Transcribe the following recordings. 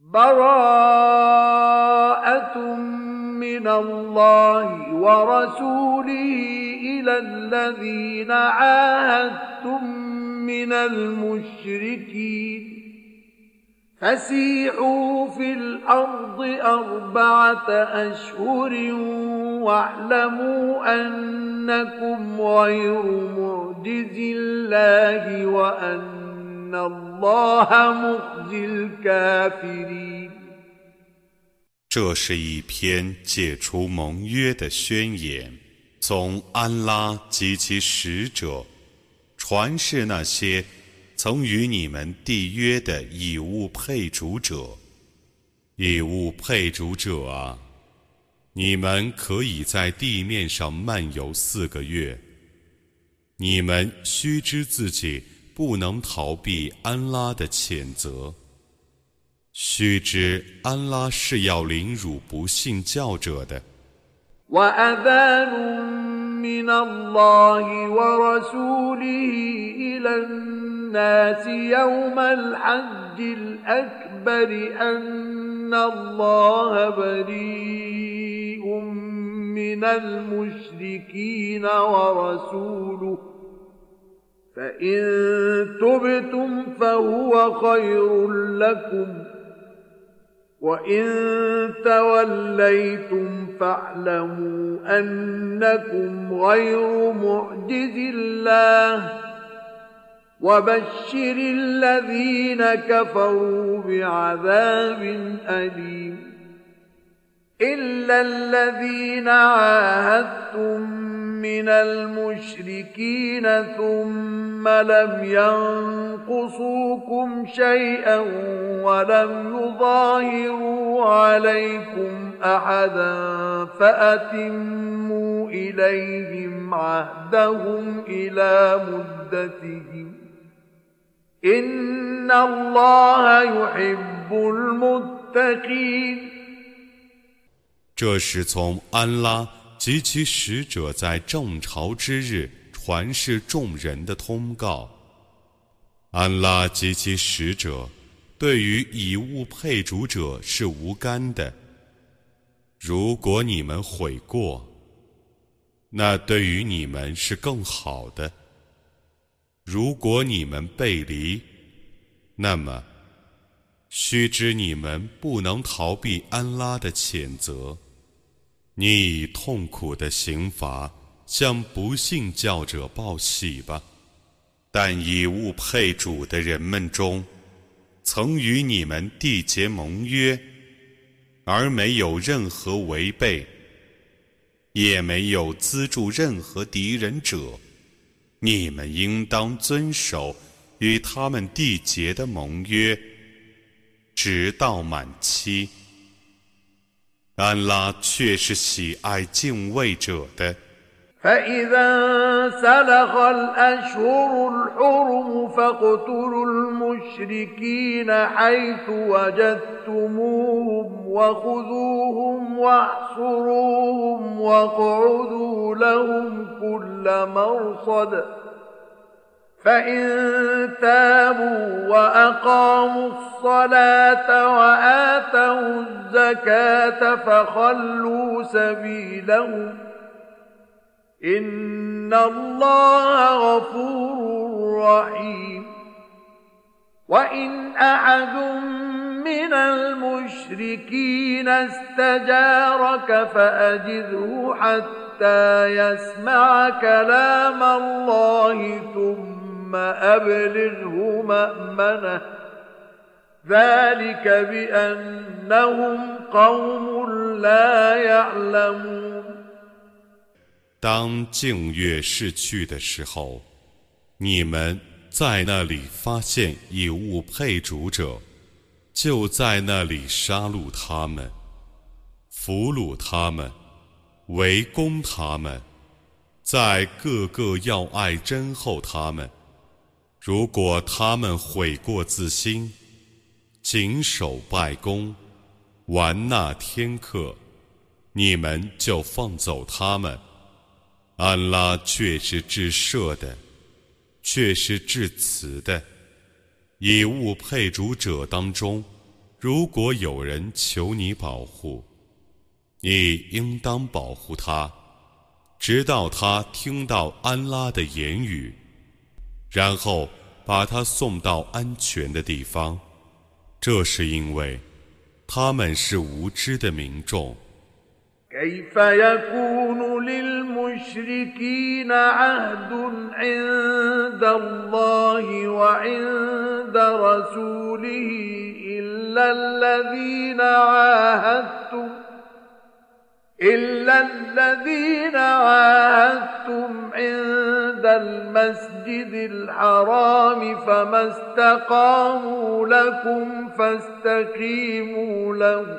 براءة من الله ورسوله إلى الذين عاهدتم من المشركين فسيحوا في الأرض 4 أشهر واعلموا أنكم غير معجز الله وأن الله مخزي الكافرين。 这是一篇解除盟约的宣言，从安拉及其使者传示那些曾与你们缔约的以物配主者。以物配主者啊，你们可以在地面上漫游4个月，你们须知自己不能逃避安拉的谴责，须知安拉是要凌辱不信教者的。 وأذان من الله ورسوله إلى الناس يوم الحج الأكبر أن الله بريء من المشركين ورسوله فإن تبتم فهو خير لكم وإن توليتم فاعلموا أنكم غير معجز الله وبشر الذين كفروا بعذاب أليم إلا الذين عاهدتم من المشركين ثم لم ينقصوكم شيئا ولم يظاهروا عليكم أحدا فأتموا إليهم عهدهم إلى مدتهم إن الله يحب المتقين。 这是从安拉及其使者在正朝之日传示众人的通告。安拉及其使者对于以物配主者是无干的。如果你们悔过，那对于你们是更好的。如果你们背离，那么须知你们不能逃避安拉的谴责。你以痛苦的刑罚向不信教者报喜吧。但以物配主的人们中，曾与你们缔结盟约，而没有任何违背，也没有资助任何敌人者，你们应当遵守与他们缔结的盟约，直到满期。安拉却是喜爱敬畏者的。 فإذا انسلخ الأشهر الحرم فاقتلوا المشركين حيث وجدتموهم وخذوهم واحصروهم واقعدوا لهم كل مرصد فإن تابوا وأقاموا الصلاة وآتوا الزكاة فخلوا سبيلهم إن الله غفور رحيم وإن أحد من المشركين استجارك فأجره حتى يسمع كلام الله ثم أبلغه مأمنه ذلك بأنهم قوم لا يعلمون。 当净月逝去的时候，你们在那里发现以物配主者，就在那里杀戮他们，俘虏他们，围攻他们，在各个要爱珍厚他们。如果他们悔过自新，谨守拜功，玩纳天课，你们就放走他们。安拉却是至赦的，却是至慈的。以物配主者当中， 如果有人求你保护，你应当保护他，直到他听到安拉的言语，然后把他送到安全的地方。这是因为他们是无知的民众。 كيف يكون للمشركين عهد عند الله وعند رسوله إلا الذين عاهدتم عند المسجد الحرام فما استقاموا لكم فاستقيموا له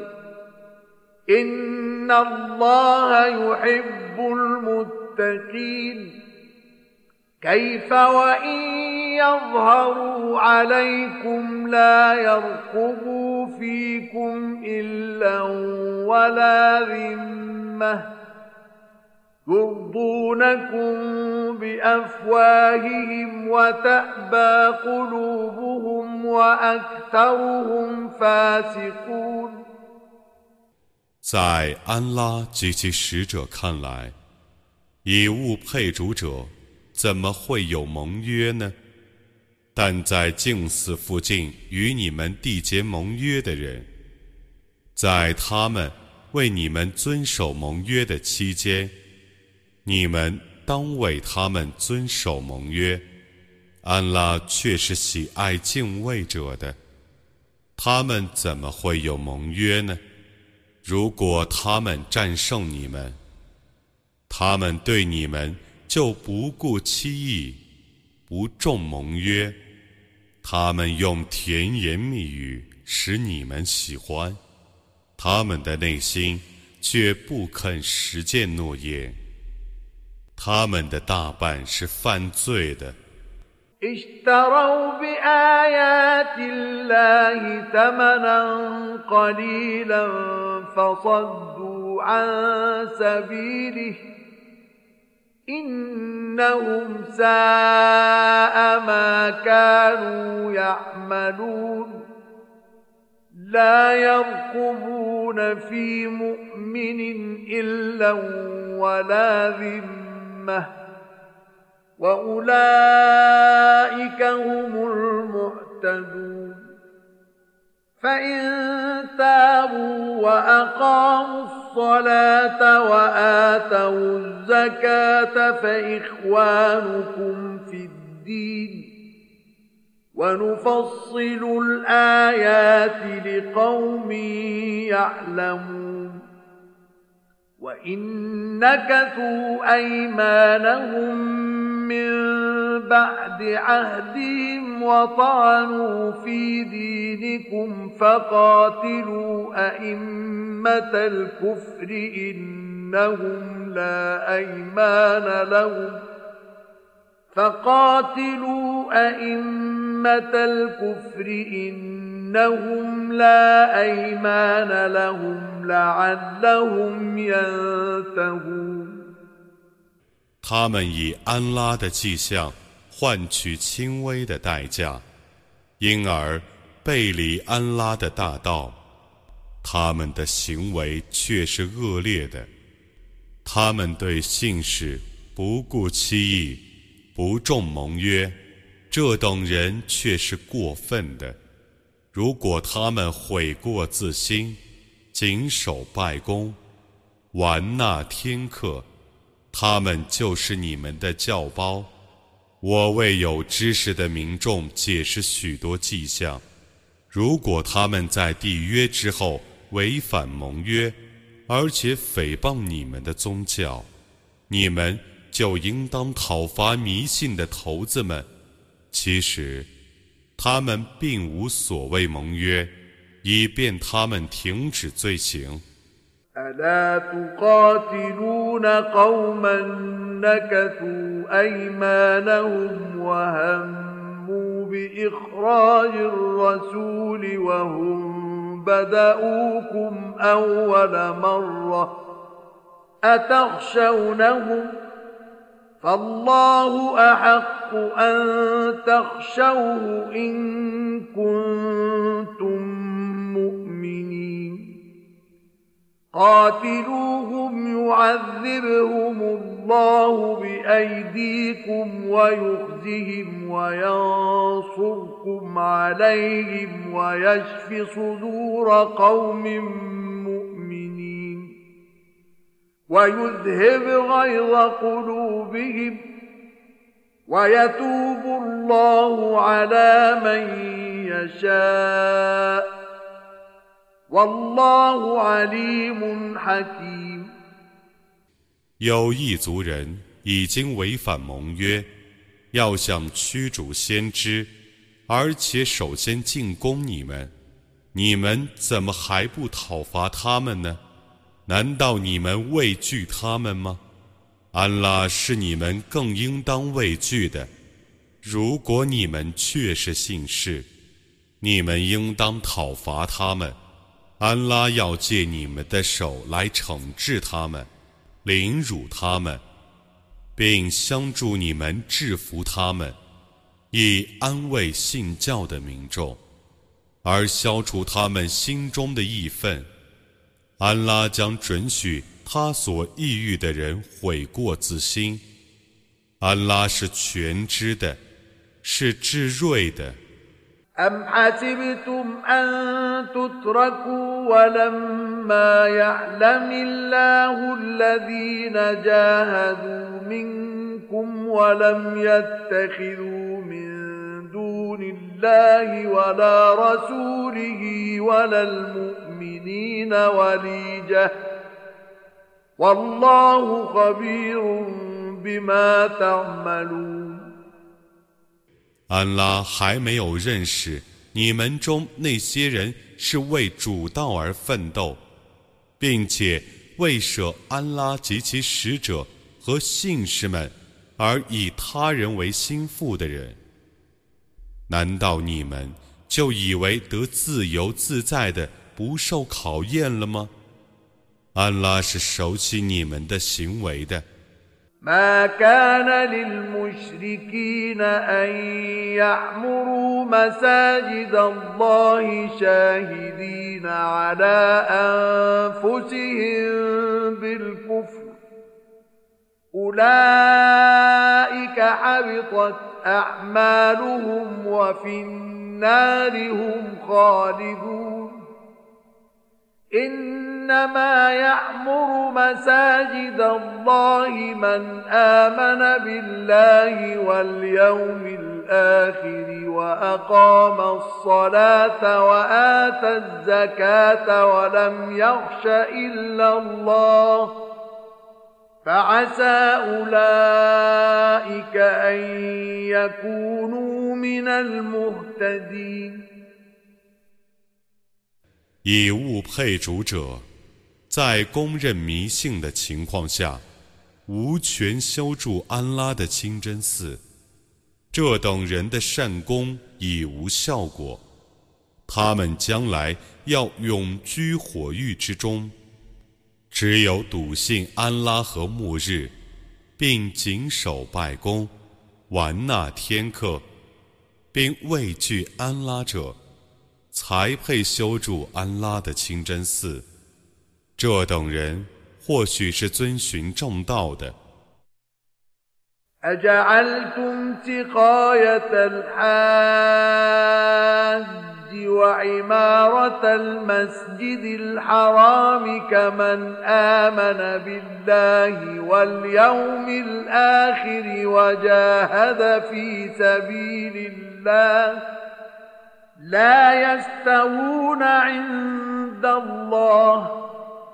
إن الله يحب المتقين كيف وإن يظهروا عليكم لا يرقبوا فيكم إلا ولا ذمة يرضونكم بأفواههم وتأبى قلوبهم وأكثرهم فاسقون。 在安拉及其使者看来，以物配主者怎么会有盟约呢？但在净寺附近与你们缔结盟约的人，在他们为你们遵守盟约的期间，你们当为他们遵守盟约。安拉却是喜爱敬畏者的，他们怎么会有盟约呢？如果他们战胜你们，他们对你们就不顾期义，不重盟约。他们用甜言蜜语使你们喜欢，他们的内心却不肯实践诺言。他们的大半是犯罪的。 اشتروا بآيات الله ثمنا قليلا فصدوا عن سبيله إنهم ساء ما كانوا يعملون لا يرقبون في مؤمن إلا ولا ذمة وأولئك هم المعتدون فإن تابوا وأقاموا الصلاة وآتوا الزكاة فإخوانكم في الدين ونفصل الآيات لقوم يعلمون وإن نكثوا أيمانهم من بعد عهدهم وطعنوا في دينكم فقاتلوا أئمة الكفر إنهم لا أيمان لهم لعلهم ينتهون。 他们以安拉的迹象换取轻微的代价，因而背离安拉的大道，他们的行为却是恶劣的。他们对信使不顾期义，不重盟约，这等人却是过分的。如果他们悔过自新，谨守拜功，玩纳天课，他们就是你们的教包。我为有知识的民众解释许多迹象，如果他们在缔约之后违反盟约，而且诽谤你们的宗教，你们就应当讨伐迷信的头子们。其实他们并无所谓盟约，以便他们停止罪行。 ألا تقاتلون قوما نكثوا أيمانهم وهموا بإخراج الرسول وهم بدأوكم أول مرة أتخشونهم فالله أحق أن تخشوه إن كنتم مؤمنين قاتلوهم يعذبهم الله بأيديكم ويخزهم وينصركم عليهم ويشف صدور قوم مؤمنين ويذهب غيظ قلوبهم ويتوب الله على من يشاء والله عليم حكيم。 有一族人已经违反盟约，要向驱逐先知，而且首先进攻你们，你们怎么还不讨伐他们呢？难道你们畏惧他们吗？安拉是你们更应当畏惧的。如果你们确是信士，你们应当讨伐他们。安拉要借你们的手来惩治他们，凌辱他们，并相助你们制服他们，以安慰信教的民众，而消除他们心中的义愤。安拉将准许他所抑郁的人悔过自新。安拉是全知的，是至睿的。 أم حسبتم أن تتركوا ولما يعلم الله الذين جاهدوا منكم ولم يتخذوا من دون الله ولا رسوله ولا المؤمنين وليجة والله خبير بما تعملون。 安拉还没有认识你们中那些人是为主道而奋斗，并且为舍安拉及其使者和信士们而以他人为心腹的人。难道你们就以为得自由自在的不受考验了吗？安拉是熟悉你们的行为的。 ما كان للمشركين أن يعمروا مساجد الله شاهدين على أنفسهم بالكفر أولئك حبطت أعمالهم وفي النار هم خالدون إنما يعمر مساجد الله من آمن بالله واليوم الآخر وأقام الصلاة وآتى الزكاة ولم يخش إلا الله فعسى أولئك أن يكونوا من المهتدين。 以物配主者，在公认迷信的情况下，无权修筑安拉的清真寺，这等人的善功已无效果，他们将来要永居火狱之中。只有笃信安拉和末日，并谨守拜功，玩纳天课，并畏惧安拉者，才配修筑安拉的清真寺。这等人或许是遵循正道的。 أجعلتم سقاية الحاج وعمارة المسجد الحرام كمن آمن بالله واليوم الآخر وجاهد في سبيل الله لا يستوون عند الله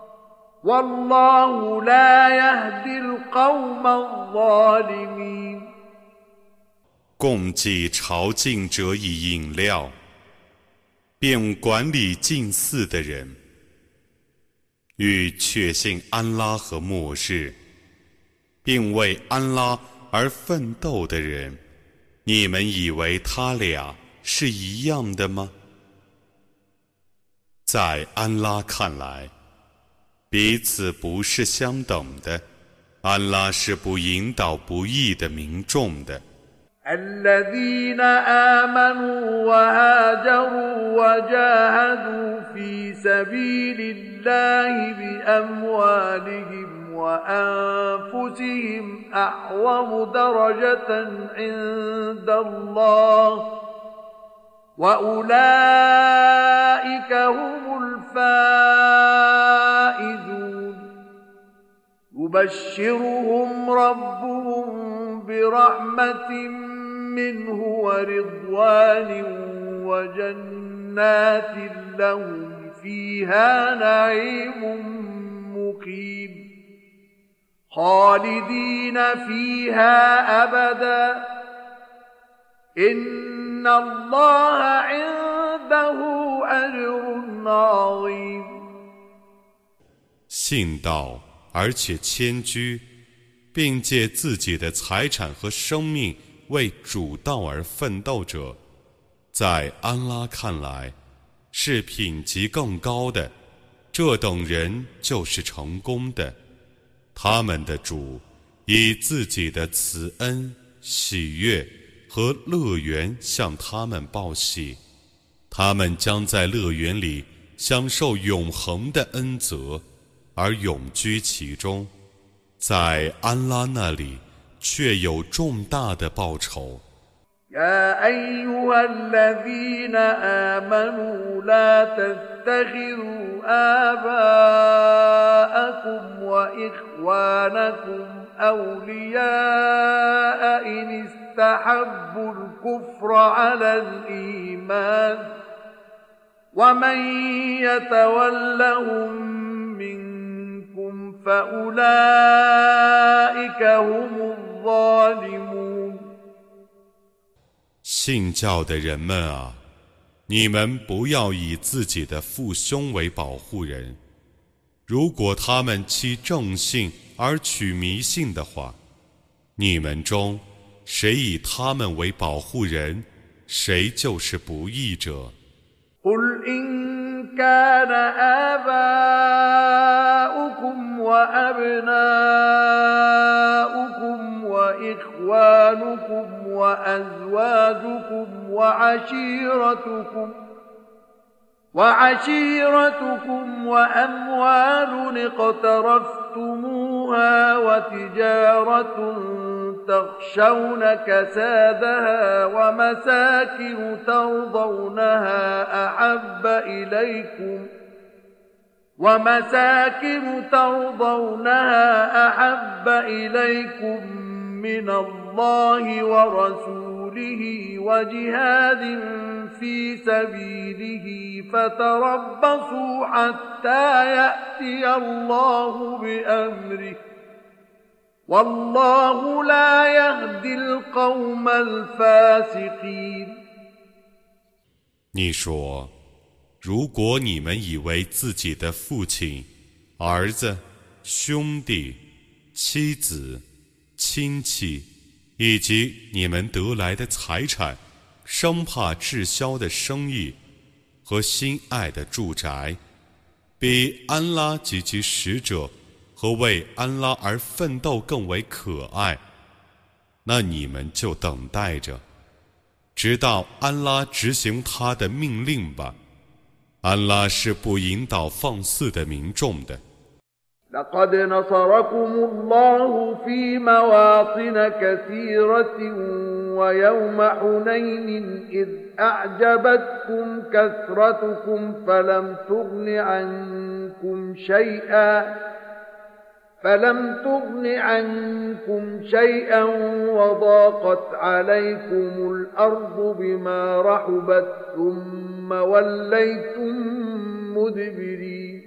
والله لا يهدي القوم الظالمين。 供给朝觐者以饮料，并管理禁寺的人，与确信安拉和末日，并为安拉而奋斗的人，你们以为他俩是一样的吗？在安拉看来，彼此不是相等的。安拉是不引导不义的民众的。 الذين آمنوا وهاجروا وجاهدوا في سبيل الله بأموالهم وأنفسهم أعظم درجة عند الله وأولئك هم الفائزون يبشرهم ربهم برحمة منه ورضوان وجنات لهم فيها نعيم مقيم خالدين فيها أبدا إن الله عنده أجر عظيم 信道而且谦居，并借自己的财产和生命为主道而奋斗者，在安拉看来是品级更高的，这等人就是成功的。他们的主以自己的慈恩、喜悦和乐园向他们报喜，他们将在乐园里享受永恒的恩泽，而永居其中，在安拉那里却有重大的报酬。 يا أيها الذين آمنوا لا تتخذوا آباءكم وإخوانكم أولياء إن استحبوا الكفر على الإيمان ومن يتولهم منكم فأولئك هم الظالمون 信教的人们啊，你们不要以自己的父兄为保护人，如果他们欺正信而取迷信的话，你们中谁以他们为保护人，谁就是不义者。 قل إن كان آباؤكم وأبناؤكم وإخوانكم وأزواجكم وعشيرتكم وأموال اقترفتموها وتجارة تخشون كسادها ومساكن ترضونها أحب إليكم من الله ورسوله وجهاد في سبيله فتربصوا حتى يأتي الله بأمره والله لا يهدي القوم الفاسقين 你说，如果你们以为自己的父亲、儿子、兄弟、妻子、亲戚以及你们得来的财产，生怕滞销的生意和心爱的住宅，比安拉及其使者和为安拉而奋斗更为可爱，那你们就等待着，直到安拉执行他的命令吧。安拉是不引导放肆的民众的。 لقد نصركم الله في مواطن كثيرة ويوم حنين إذ أعجبتكم كثرتكم فلم تغن عنكم شيئا وضاقت عليكم الأرض بما رحبت ثم وليتم مدبرين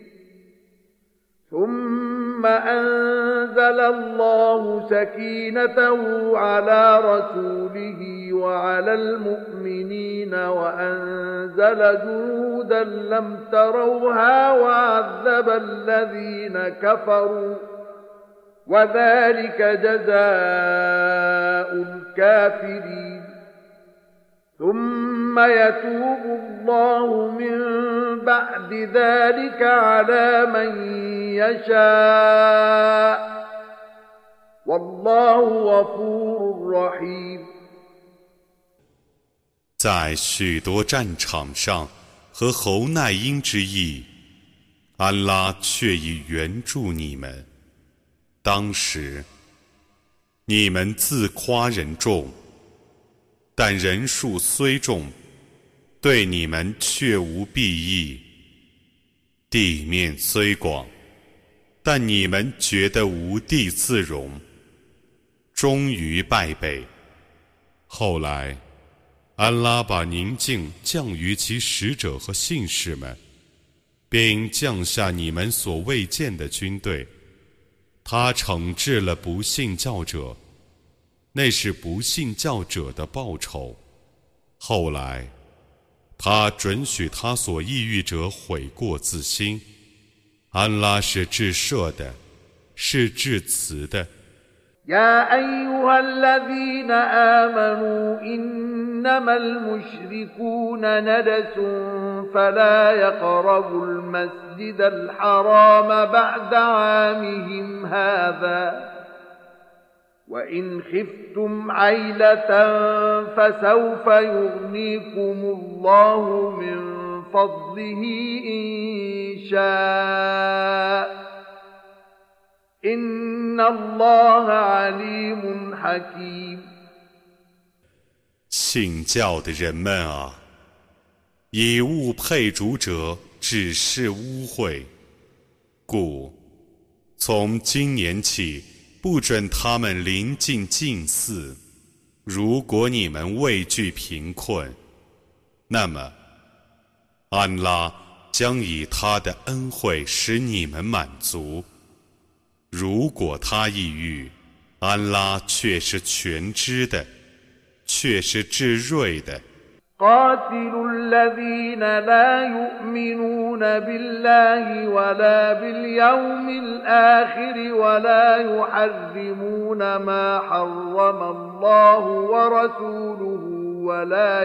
ثم أنزل الله سكينته على رسوله وعلى المؤمنين وأنزل جنودا لم تروها وعذب الذين كفروا وذلك جزاء الكافرين ثم يتوب الله من بعد ذلك على من يشاء والله غفور رحيم 在许多战场上和侯奈因之役，安拉却已援助你们。当时你们自夸人众，但人数虽众，对你们却无裨益。地面虽广，但你们觉得无地自容，终于败北。后来安拉把宁静降于其使者和信士们，并降下你们所未见的军队，他惩治了不信教者，那是不信教者的报酬。后来他准许他所抑郁者悔过自新。安拉是至赦的，是至慈的。 يا أيها الذين آمنوا إنما المشركون نجس فلا يقربوا المسجد الحرام بعد عامهم هذا وإن خفتم عيلة فسوف يغنيكم الله من فضله إن شاء إن الله عليم حكيم。 信教的人们啊，以物配主者只是污秽，故从今年起不准他们临近近寺。如果你们畏惧贫困，那么安拉将以他的恩惠使你们满足。如果他抑郁，安拉却是全知的，却是至睿的。 قاتلوا الذين لا يؤمنون بالله ولا باليوم الآخر ولا يحرمون ما حرم الله ورسوله ولا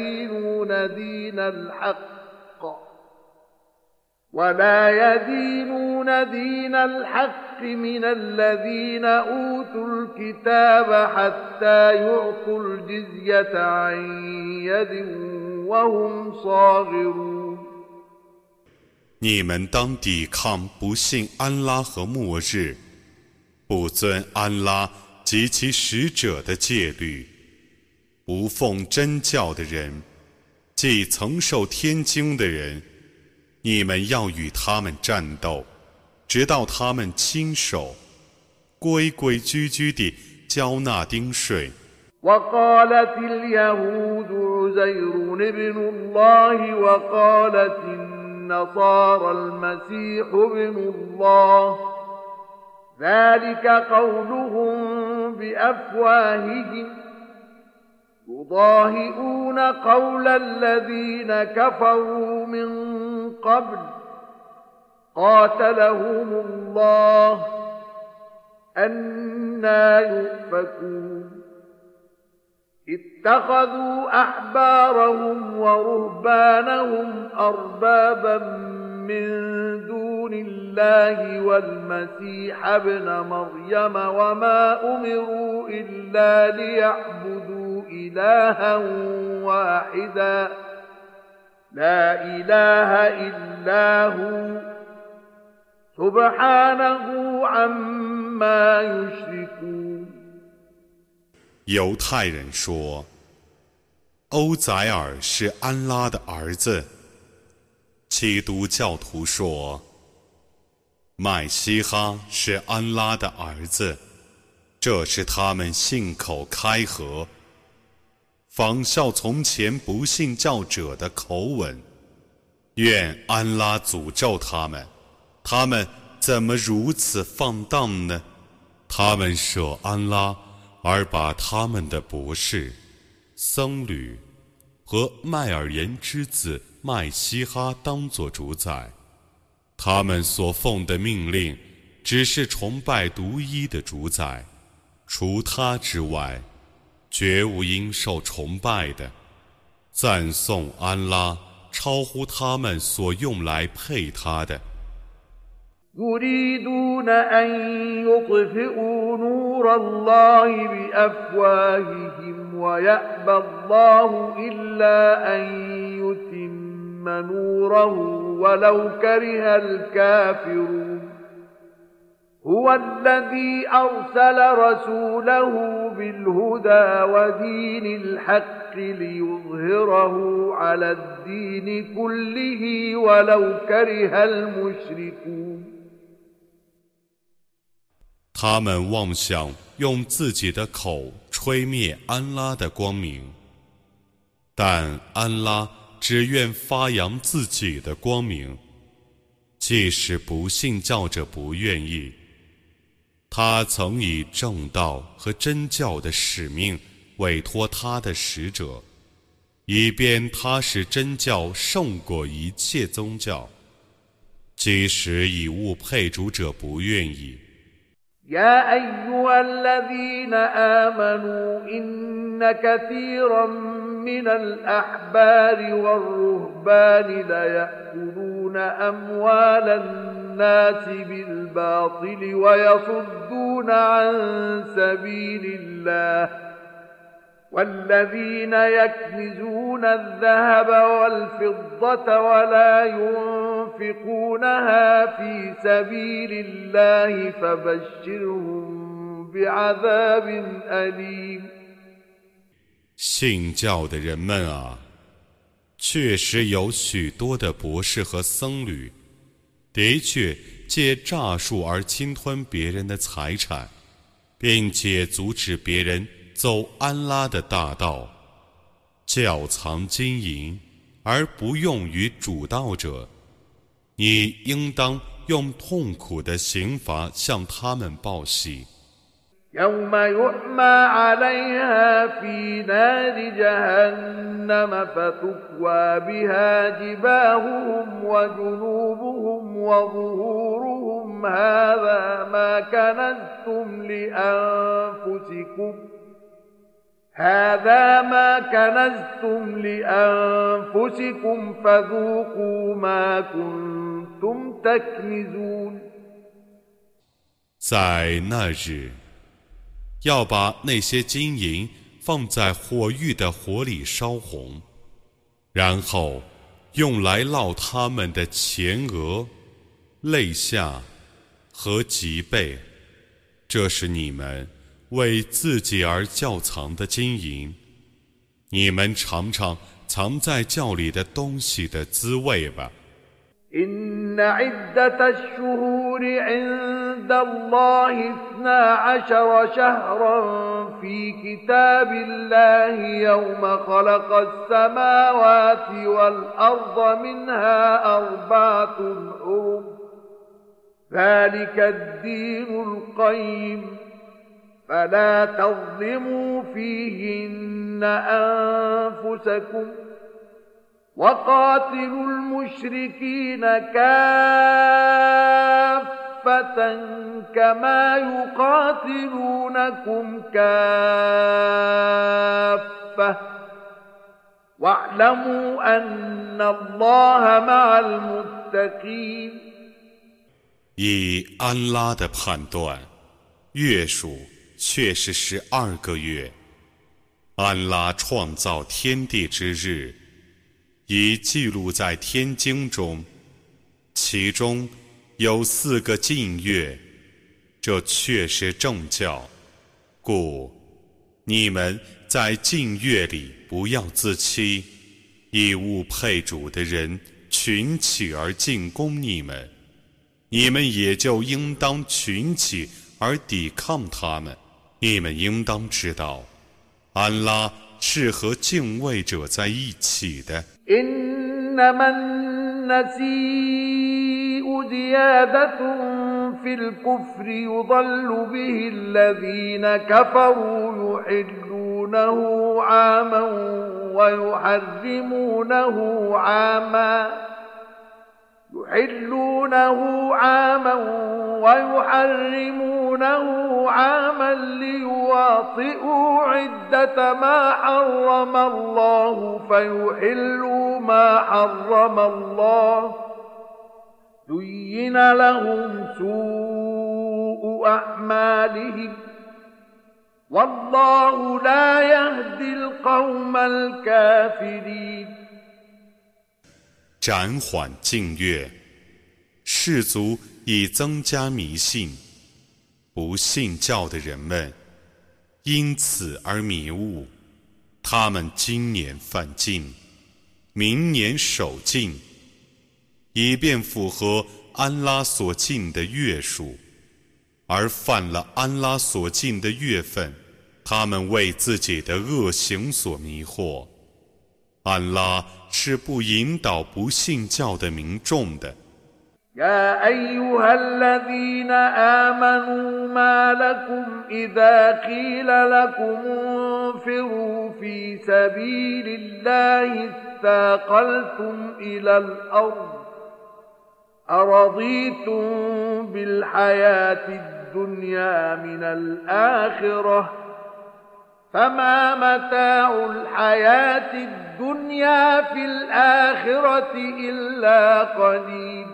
يدينون دين الحق من الذين أوتوا الكتاب حتى يعطوا الجزية عن يد وهم صاغرون。 你们当抵抗不信安拉和末日，不遵安拉及其使者的戒律，不奉真教的人，即曾受天经的人，你们要与他们战斗，直到他们亲手规规矩矩地交纳丁税。 وقالت اليهود عزير ابن الله وقالت النصارى المسيح ابن الله ذلك قولهم بأفواههم يضاهئون قول الذين كفروا من قبل قاتلهم الله أنى يؤفكون اتخذوا أحبارهم ورهبانهم أربابا من دون الله والمسيح ابن مريم وما أمروا إلا ليعبدوا إلها واحدا لا إله إلا هو سبحانه عما يشركون。 犹太人说，欧宰尔是安拉的儿子。基督教徒说，麦西哈是安拉的儿子。这是他们信口开河，仿效从前不信教者的口吻。愿安拉诅咒他们，他们怎么如此放荡呢？他们舍安拉，而把他们的博士、僧侣和麦尔言之子麦西哈当作主宰。他们所奉的命令只是崇拜独一的主宰，除他之外绝无应受崇拜的。赞颂安拉超乎他们所用来配他的。 يريدون أن يطفئوا نور الله بأفواههم ويأبى الله إلا أن يتم نوره ولو كره الكافرون هو الذي أرسل رسوله بالهدى ودين الحق ليظهره على الدين كله ولو كره المشركون 他们妄想用自己的口吹灭安拉的光明，但安拉只愿发扬自己的光明，即使不信教者不愿意。他曾以正道和真教的使命委托他的使者，以便他使真教胜过一切宗教，即使以物配主者不愿意。 يا أيها الذين آمنوا إن كثيرا من الأحبار والرهبان ليأكلون أموال الناس بالباطل ويصدون عن سبيل الله والذين يكنزون الذهب والفضة ولا ينفقونها في سبيل الله فبشرهم بعذاب أليم 信教的人们啊，确实有许多的博士和僧侣，的确借诈术而侵吞别人的财产，并且阻止别人走安拉的大道，窖藏金银而不用于主道者，你应当用痛苦的刑罚向他们报喜。 يوم يحمى عليها في نار جهنم فتكوى بها جباههم وجنوبهم وظهورهم هذا ما كنزتم لأنفسكم فذوقوا ما كنتم تكنزون 在那日，要把那些金银放在火狱的火里烧红，然后用来烙他们的前额、肋下和脊背，这是你们为自己而窖藏的金银，你们尝尝藏在窖里的东西的滋味吧。 إن عدة الشهور عند الله 12 شهرا في كتاب الله يوم خلق السماوات والأرض منها 4 حرم ذلك الدين القيم فلا تظلموا فيهن أنفسكم وقاتلوا المشركين كافة كما يقاتلونكم كافة واعلموا أن الله مع المتقين 以安拉的判断，月数却是12个月。安拉创造天地之日，已记录在天经中，其中有4个禁月，这确是正教，故你们在禁月里不要自欺，以物配主的人群起而进攻你们，你们也就应当群起而抵抗他们。你们应当知道，安拉是和敬畏者在一起的。 إنما النسيء زيادة في الكفر يضل به الذين كفروا يحلونه عاما ويحرمونه عاما ليواطئوا عدة ما حرم الله فيحلوا ما حرم الله زين لهم سوء أعمالهم والله لا يهدي القوم الكافرين 暂缓禁月，士卒以增加迷信，不信教的人们因此而迷误。他们今年犯禁，明年守禁，以便符合安拉所禁的月数，而犯了安拉所禁的月份，他们为自己的恶行所迷惑。安拉是不引导不信教的民众的。 يا أيها الذين آمنوا ما لكم إذا قيل لكم انفروا في سبيل الله اثاقلتم إلى الأرض أرضيتم بالحياة الدنيا من الآخرة فما متاع الحياة الدنيا في الآخرة إلا قليل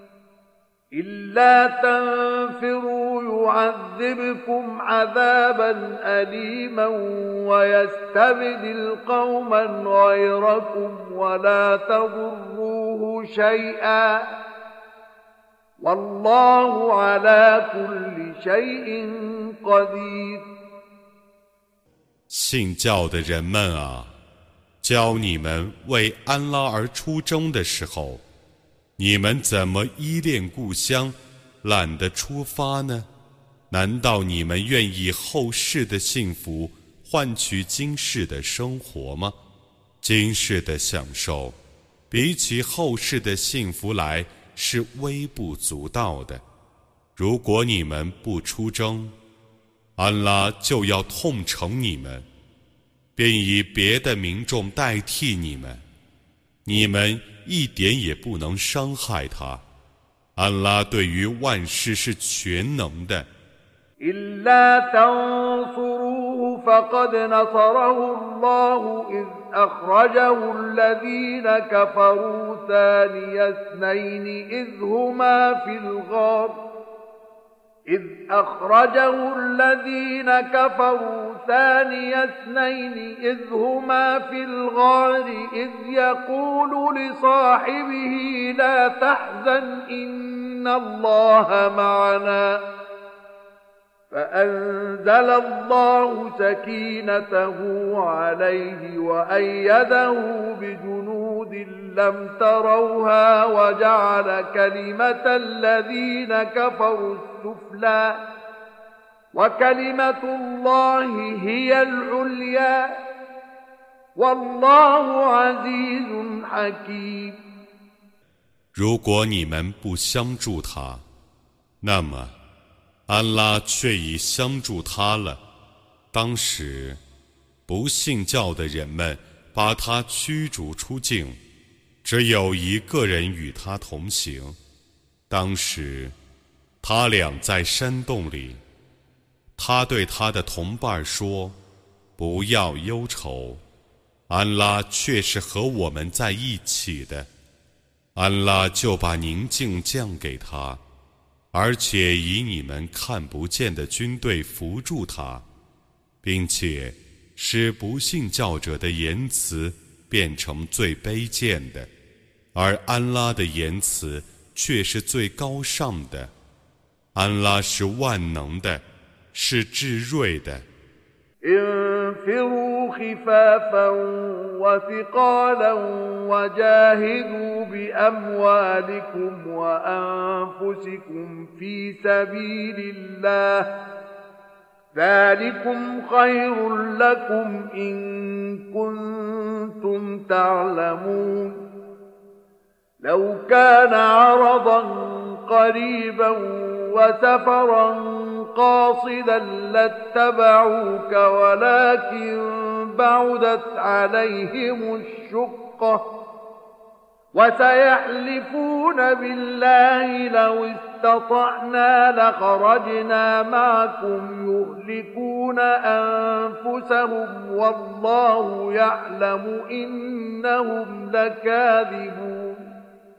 إلا تنفروا يعذبكم عذابا أليما ويستبدل قوما غيركم ولا تضروه شيئا والله على كل شيء قدير 信教的人们啊，教你们为安拉而出征的时候，你们怎么依恋故乡，懒得出发呢？难道你们愿意后世的幸福换取今世的生活吗？今世的享受，比起后世的幸福来，是微不足道的。如果你们不出征，安拉就要痛惩你们，便以别的民众代替你们，你们一点也不能伤害他。安拉对于万事是全能的。 إلا تنصروه فقد نصره الله إذ أخرجه الذين كفروا ثاني اثنين إذ أخرجه الذين كفروا ثاني اثنين إذ هما في الغار إذ يقول لصاحبه لا تحزن إن الله معنا فأنزل الله سكينته عليه وأيده بجنود لم تروها وجعل كلمة الذين كفروا السفلى وكلمة الله هي العليا والله عزيز حكيم 如果你们不相助他，那么安拉却已相助他了。当时不信教的人们把他驱逐出境，只有一个人与他同行。当时他俩在山洞里，他对他的同伴说：不要忧愁，安拉却是和我们在一起的。安拉就把宁静降给他，而且以你们看不见的军队扶助他，并且使不信教者的言辞变成最卑贱的，而安拉的言辞却是最高尚的。安拉是万能的，是至睿的。 انفروا خفافا وثقالا وجاهدوا بأموالكم وأنفسكم في سبيل الله ذلكم خير لكم إن كنتم تعلمون لو كان عرضا قريبا وسفرا قاصدا لاتبعوك ولكن بعدت عليهم الشقة وسيحلفون بالله لو استطعنا لخرجنا معكم يهلكون أنفسهم والله يعلم إنهم لكاذبون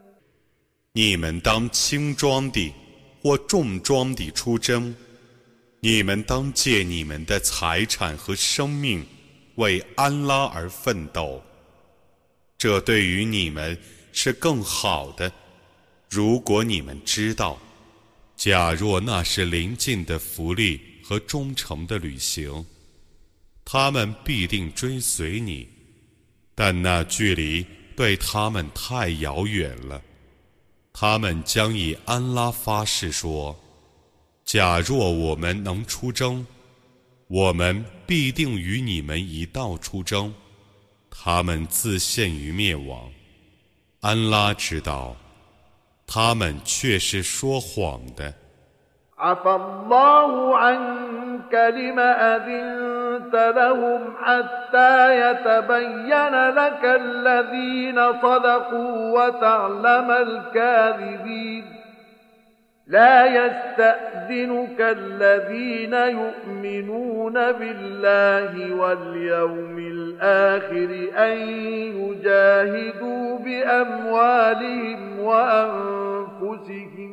你们当轻装地或重装地出征， 你们当借你们的财产和生命为安拉而奋斗，这对于你们是更好的。如果你们知道，假若那是临近的福利和忠诚的旅行，他们必定追随你，但那距离对他们太遥远了。他们将以安拉发誓说，假若我们能出征，我们必定与你们一道出征。他们自陷于灭亡，安拉知道，他们却是说谎的。 عفى الله عنك لم أذنت لهم حتى يتبين لك الذين صدقوا وتعلم الكاذبين لا يستأذنك الذين يؤمنون بالله واليوم الآخر أن يجاهدوا بأموالهم وأنفسهم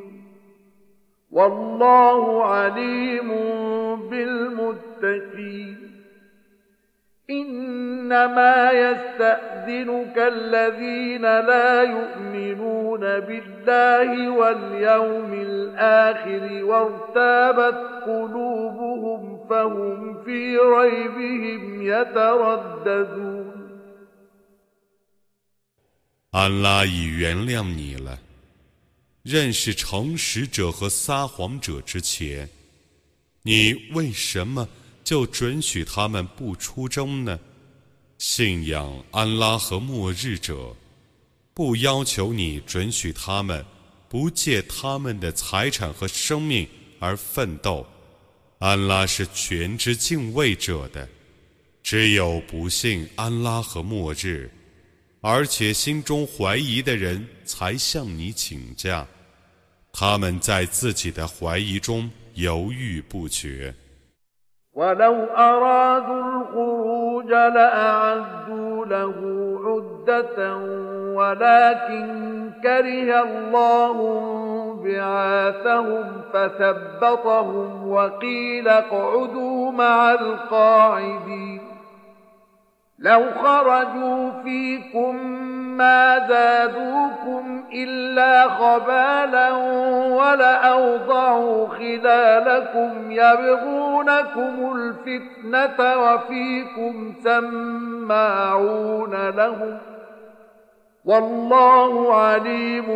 والله عليم بالمتقين إنما يستأذنك الذين لا يؤمنون بالله واليوم الآخر وارتابت قلوبهم فهم في ريبهم يترددون 安拉已原谅你了。认识诚实者和撒谎者之前，你为什么就准许他们不出征呢？信仰安拉和末日者，不要求你准许他们不借他们的财产和生命而奋斗。安拉是全知敬畏者的。只有不信安拉和末日，而且心中怀疑的人才向你请假。他们在自己的怀疑中犹豫不决。 ولو أرادوا الخروج لأعدوا له عدة ولكن كره الله بعاثهم فثبطهم وقيل اقعدوا مع القاعدين لو خرجوا فيكم ما زادوكم إلا خبالا ولأوضعوا خلالكم يبغونكم الفتنة وفيكم سماعون لهم والله عليم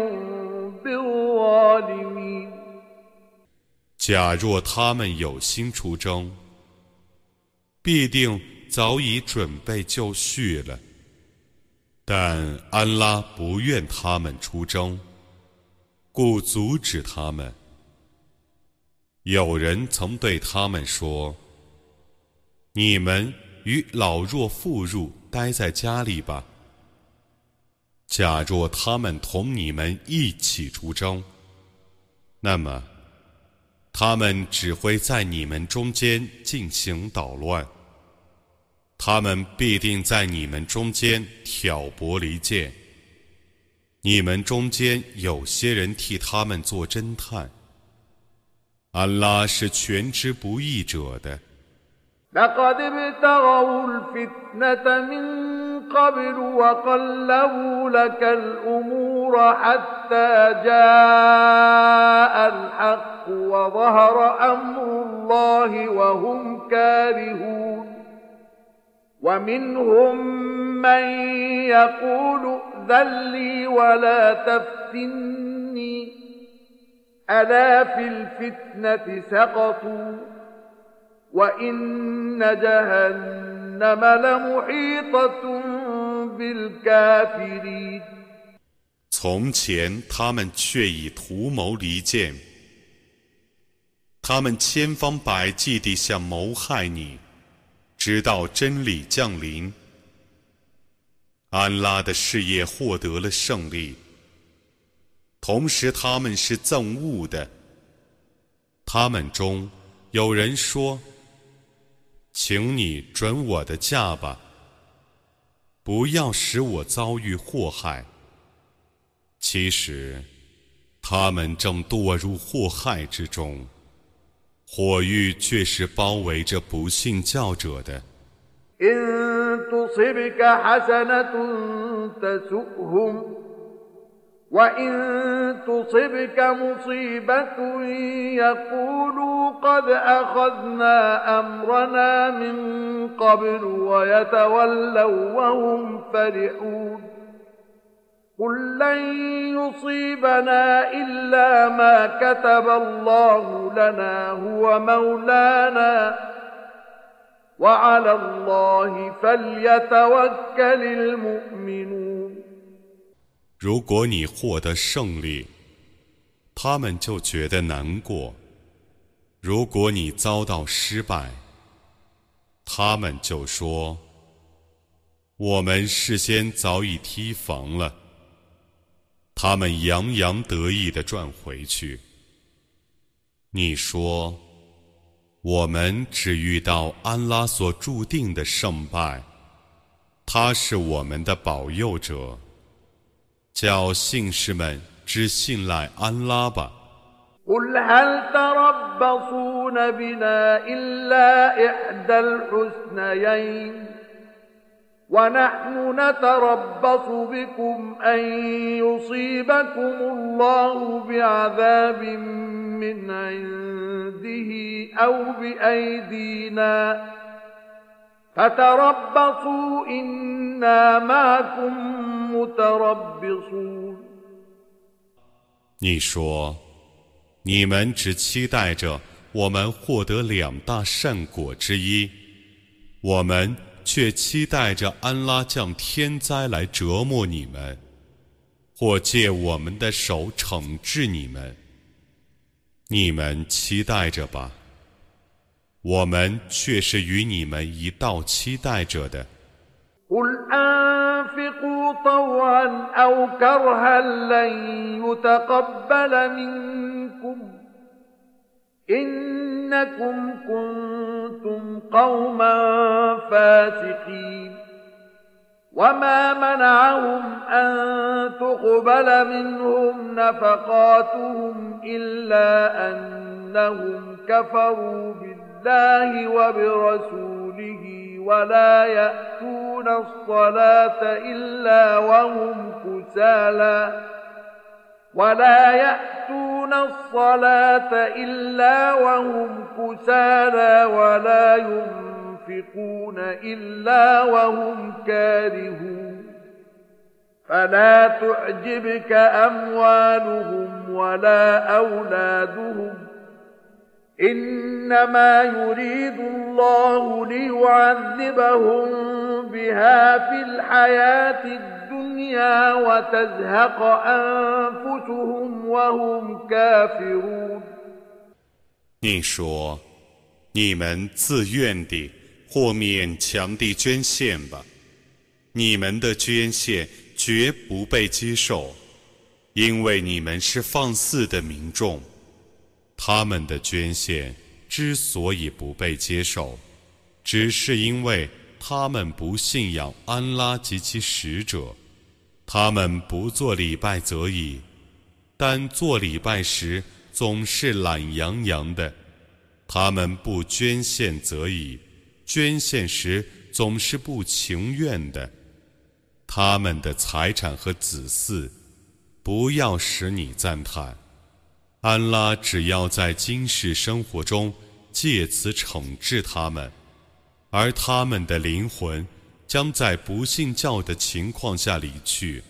بالظالمين 假若他们有心出征，必定早已准备就绪了。但安拉不愿他们出征，故阻止他们。有人曾对他们说：“你们与老弱妇孺待在家里吧。”假若他们同你们一起出征，那么他们只会在你们中间进行捣乱。他们必定在你们中间挑拨离间，你们中间有些人替他们做侦探。安拉是全知不义者的。 لقد ابتغوا الفتنة من قبل وقلبوا لك الأمور حتى جاء الحق وظهر أمر الله وهم كارهون ومنهم من يقول ائذن لي ولا تفتني ألا في الفتنة سقطوا وإن جهنم لمحيطة بالكافرين 从前他们却已图谋离间，他们千方百计地想谋害你，直到真理降临。安拉的事业获得了胜利，同时他们是憎恶的。他们中有人说：“请你准我的假吧，不要使我遭遇祸害。”其实，他们正堕入祸害之中， 火狱却是包围着不信教者的。 إن تصبك حسنة تسؤهم وإن تصبك مصيبة يقولوا قد أخذنا أمرنا من قبل ويتولوا وهم فرحون قل لن يصيبنا إلا ما كتب الله لنا هو مولانا وعلى الله فليتوكل المؤمنون 如果你获得胜利，他们就觉得难过；如果你遭到失败，他们就说：我们事先早已提防了。他们洋洋得意地转回去。你说：我们只遇到安拉所注定的胜败，他是我们的保佑者。叫信士们只信赖安拉吧。 قل هل تربصون بنا إلا إحدى الحسنيين ونحن نتربص بكم أن يصيبكم الله بعذاب من عنده أو بأيدينا فتربصوا إنا معكم متربصون 你说，你们只期待着我们获得两大善果之一，我们却期待着安拉降天灾来折磨你们，或借我们的手惩治你们。你们期待着吧，我们却是与你们一道期待着的。 قل أنفقوا طوعا أو كرها لن يتقبل منكم إنكم كنتم قوما فاسقين وما منعهم أن تقبل منهم نفقاتهم إلا أنهم كفروا بالله وبرسوله ولا يأتون الصلاة إلا وهم كسالى ولا ينفقون إلا وهم كارهون فلا تعجبك أموالهم ولا أولادهم إنما يريد الله ليعذبهم بها في الحياة الدنيا وتزهق أنفسهم وهم كافرون 你说，你们自愿地或勉强地捐献吧，你们的捐献绝不被接受，因为你们是放肆的民众。他们的捐献之所以不被接受，只是因为他们不信仰安拉及其使者。他们不做礼拜则已，但做礼拜时总是懒洋洋的。他们不捐献则已，捐献时总是不情愿的。他们的财产和子嗣，不要使你赞叹。安拉只要在今世生活中借此惩治他们，而他们的灵魂将在不信教的情况下离去。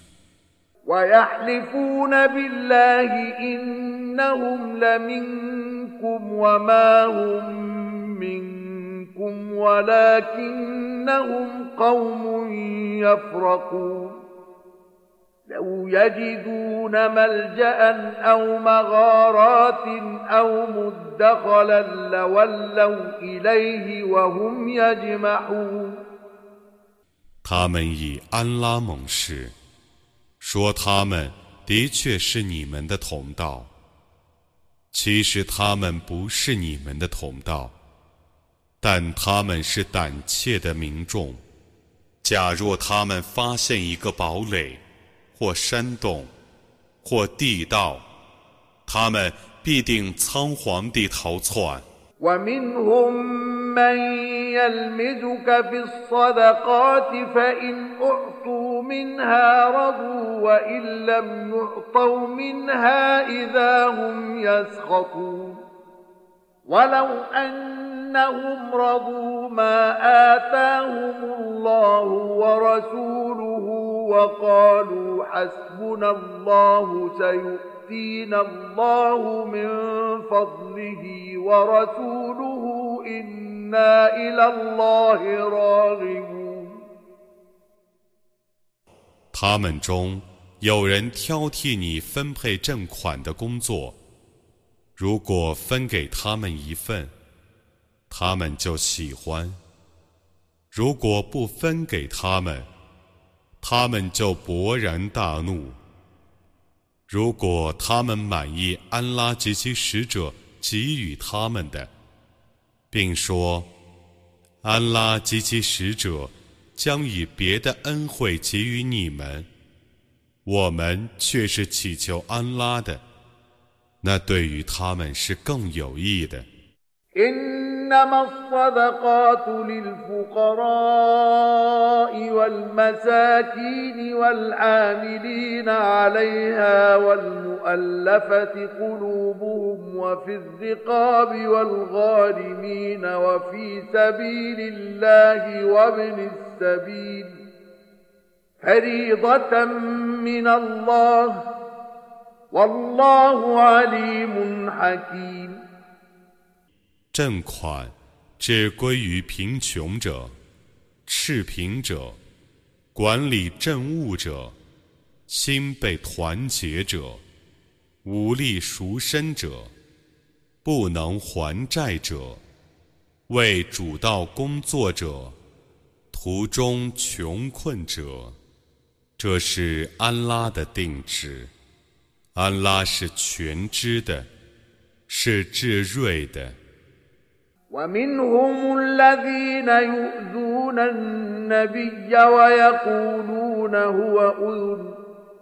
ويحلفون بالله إنهم لمنكم وما هم منكم ولكنهم قوم يفرقون لو يجدون ملجأ أو مغارات أو مدخلا لولوا إليه وهم يجمحون 他们以安拉盟誓，说他们的确是你们的同道，其实他们不是你们的同道，但他们是胆怯的民众。假若他们发现一个堡垒或山洞或地道，他们必定仓皇地逃窜。 ومنهم من يلمزك في الصدقات فإن أعطوا منها رضوا وإن لم يعطوا منها إذا هم يسخطون ولو أنهم رضوا ما آتاهم الله ورسوله وقالوا حسبنا الله سيؤتينا الله من فضله ورسوله إنا إلى الله راغبون 他们中有人挑剔你分配赈款的工作，如果分给他们一份，他们就喜欢；如果不分给他们，他们就勃然大怒。如果他们满意安拉及其使者给予他们的，并说安拉及其使者将以别的恩惠给予你们，我们却是祈求安拉的，那对于他们是更有益的。 إنما الصدقات للفقراء والمساكين والعاملين عليها والمؤلفة قلوبهم وفي الرقاب والغارمين وفي سبيل الله وابن السبيل فريضة من الله والله عليم حكيم 赈款只归于贫穷者、赤贫者、管理政务者、心被团结者、无力赎身者、不能还债者、为主道工作者、途中穷困者。这是安拉的定旨，安拉是全知的，是至睿的。 ومنهم الذين يؤذون النبي ويقولون هو أذن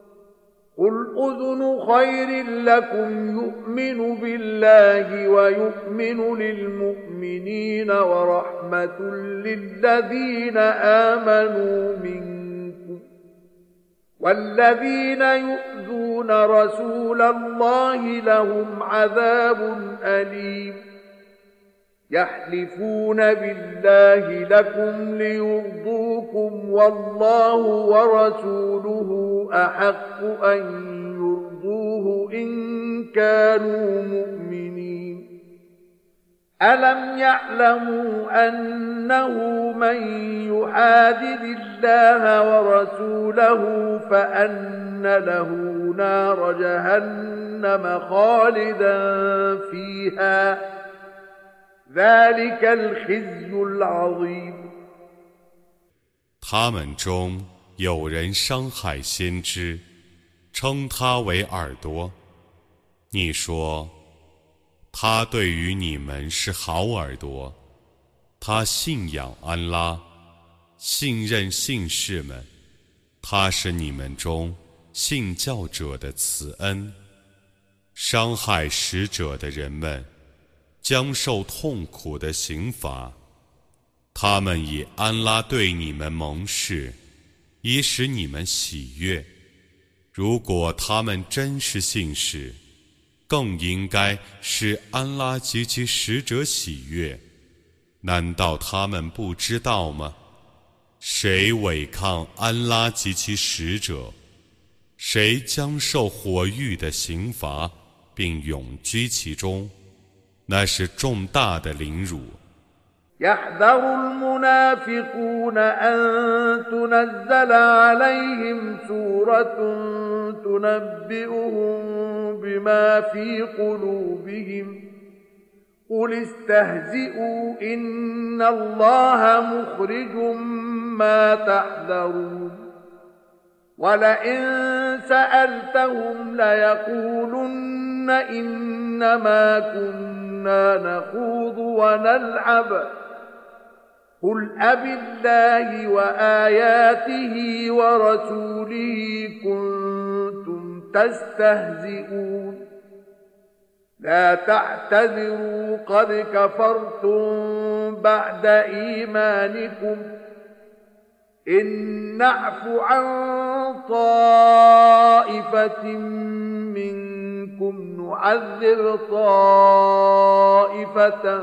قل أذن خير لكم يؤمن بالله ويؤمن للمؤمنين ورحمة للذين آمنوا منكم والذين يؤذون رسول الله لهم عذاب أليم يحلفون بالله لكم ليرضوكم والله ورسوله أحق أن يرضوه إن كانوا مؤمنين ألم يعلموا أنه من يحادد الله ورسوله فأن له نار جهنم خالدا فيها ذلك الخزي العظيم 他们中有人伤害先知，称他为耳朵。你说，他对于你们是好耳朵，他信仰安拉，信任信士们，他是你们中信教者的慈恩。伤害使者的人们将受痛苦的刑罚，他们以安拉对你们盟誓，以使你们喜悦。如果他们真是信士，更应该使安拉及其使者喜悦。难道他们不知道吗？谁违抗安拉及其使者，谁将受火狱的刑罚，并永居其中，那是重大的凌辱。 يحذر المنافقون أن تنزل عليهم سورة تنبئهم بما في قلوبهم قل استهزئوا إن الله مخرج ما تحذرون ولئن سألتهم ليقولن إنما كنا نخوض ونلعب قل أبالله وآياته ورسوله كنتم تستهزئون لا تعتذروا قد كفرتم بعد إيمانكم إن نعف عن طائفة منكم نعذب طائفة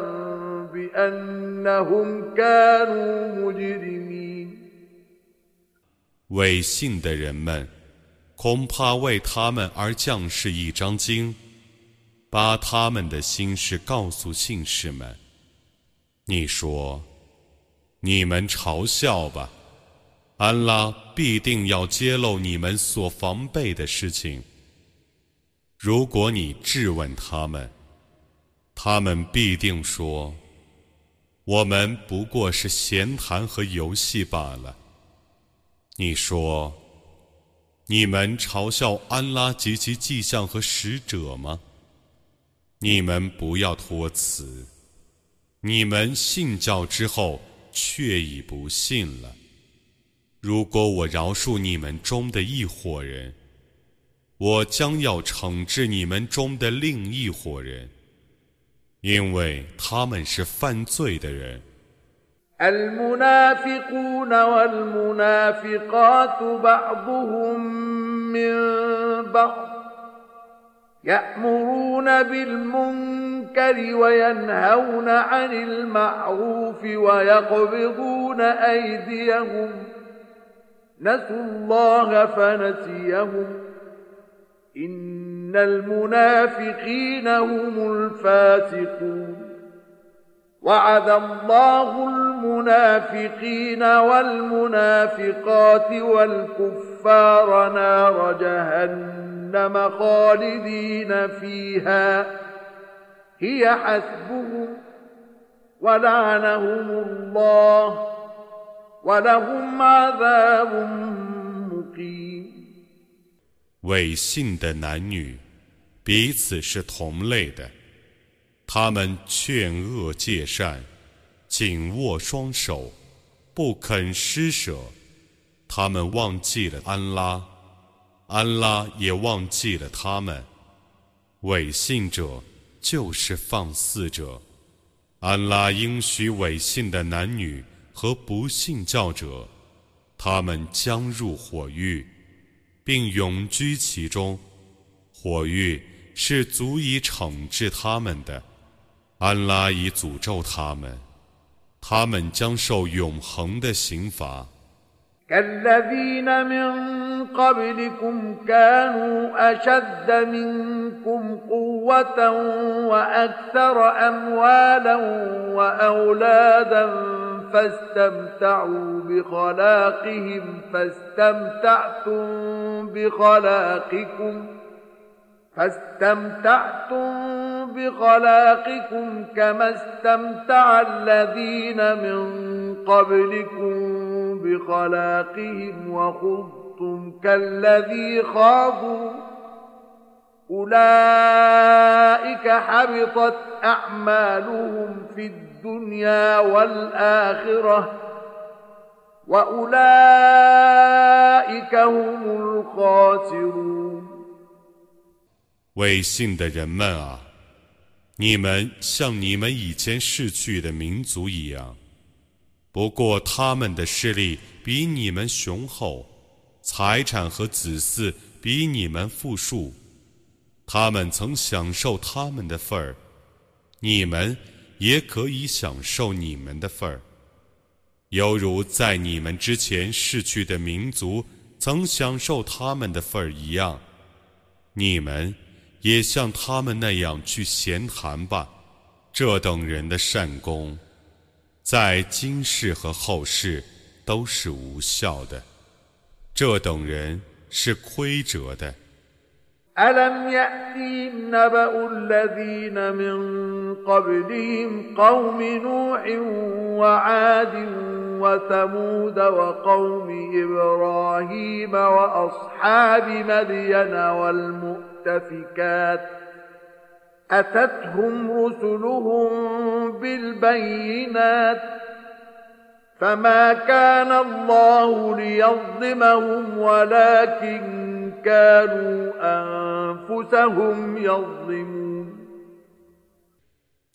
بأنهم كانوا مجرمين 为信的人们，恐怕为他们而降示一章经，把他们的心事告诉信士们。你说，你们嘲笑吧，安拉必定要揭露你们所防备的事情。如果你质问他们，他们必定说，我们不过是闲谈和游戏罢了。你说，你们嘲笑安拉及其迹象和使者吗？你们不要托辞，你们信教之后却已不信了。如果我饶恕你们中的一伙人，我将要惩治你们中的另一伙人，因为他们是犯罪的人。 المنافقون والمنافقات بعضهم من بعض يأمرون بالمنكر وينهون عن المعروف ويقبضون أيديهم نسوا الله فنسيهم إن المنافقين هم الفاسقون وعد الله المنافقين والمنافقات والكفار نار جهنم خالدين فيها هي حسبهم ولعنهم الله ولهم عذاب مقيم 伪信的男女彼此是同类的，他们劝恶戒善，紧握双手，不肯施舍。他们忘记了安拉，安拉也忘记了他们。伪信者就是放肆者。安拉应许伪信的男女和不信教者，他们将入火狱，并永居其中。火狱是足以惩治他们的。安拉已诅咒他们，他们将受永恒的刑罚。 كالذين من قبلكم كانوا أشد منكم قوة وأكثر أموالا وأولادا فاستمتعوا بخلاقهم فاستمتعتم بخلاقكم كما استمتع الذين من قبلكم بخلاقهم وخضتم كالذي خاضوا أولئك حبطت أعمالهم في الدنيا والآخرة وأولئك هم الخاسرون 伪信的人们啊，你们像你们以前逝去的民族一样，不过他们的势力比你们雄厚，财产和子嗣比你们富庶，他们曾享受他们的份儿，你们也可以享受你们的份儿，犹如在你们之前逝去的民族曾享受他们的份儿一样，你们也像他们那样去闲谈吧。这等人的善功，在今世和后世都是无效的，这等人是亏折的。 ألم يأتهم نبأ الذين من قبلهم قوم نوح وعاد وثمود وقوم إبراهيم وأصحاب مدين والمؤتفكات أتتهم رسلهم بالبينات فما كان الله ليظلمهم ولكن كانوا أنفسهم يظلمون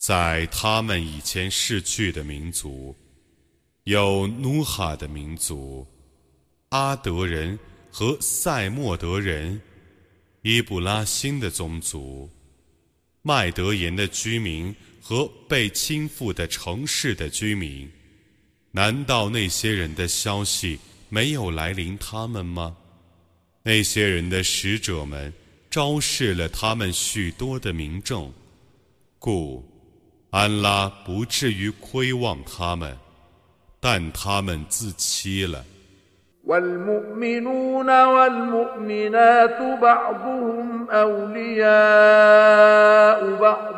在他们以前逝去的民族，有努哈的民族、阿德人和塞莫德人、伊布拉欣的宗族、麦德言的居民和被倾覆的城市的居民。难道那些人的消息没有来临他们吗？那些人的使者们昭示了他们许多的明证，故安拉不至于亏望他们，但他们自欺了。 والمؤمنون والمؤمنات بعضهم أولياء بعض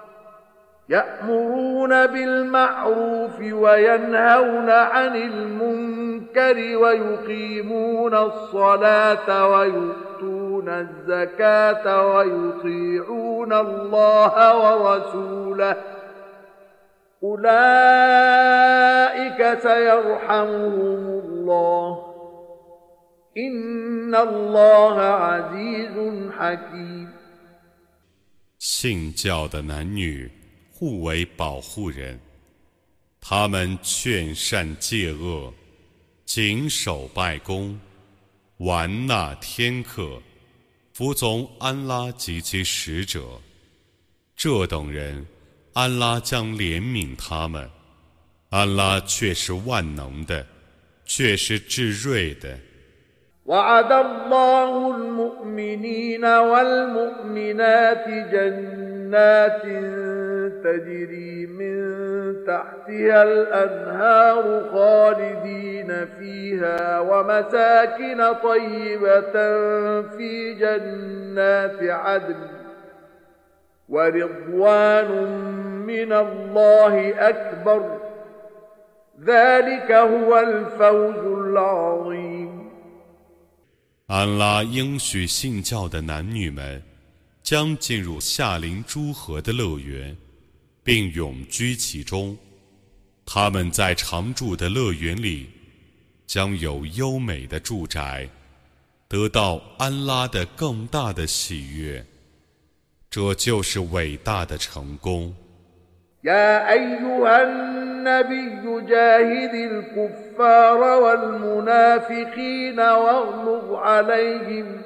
يأمرون بالمعروف وينهون عن المنكر ويقيمون الصلاة ويؤتون الزكاة ويطيعون الله ورسوله أولئك سيرحمهم الله إن الله عزيز حكيم 信教的男女互为保护人，他们劝善戒恶，谨守拜功，完纳天课，服从安拉及其使者。这等人，安拉将怜悯他们。安拉却是万能的，却是至睿的。 وعد الله المؤمنين والمؤمنات جنات تجري من تحتها الأنهار خالدين فيها ومساكن طيبة في جنات عدن ورضوان من الله أكبر ذلك هو الفوز العظيم 安拉应许信教的男女们将进入夏临诸河的乐园，并永居其中。他们在常住的乐园里将有优美的住宅，得到安拉的更大的喜悦。这就是伟大的成功。 يا أيها النبي جاهد الكفار والمنافقين واغلظ عليهم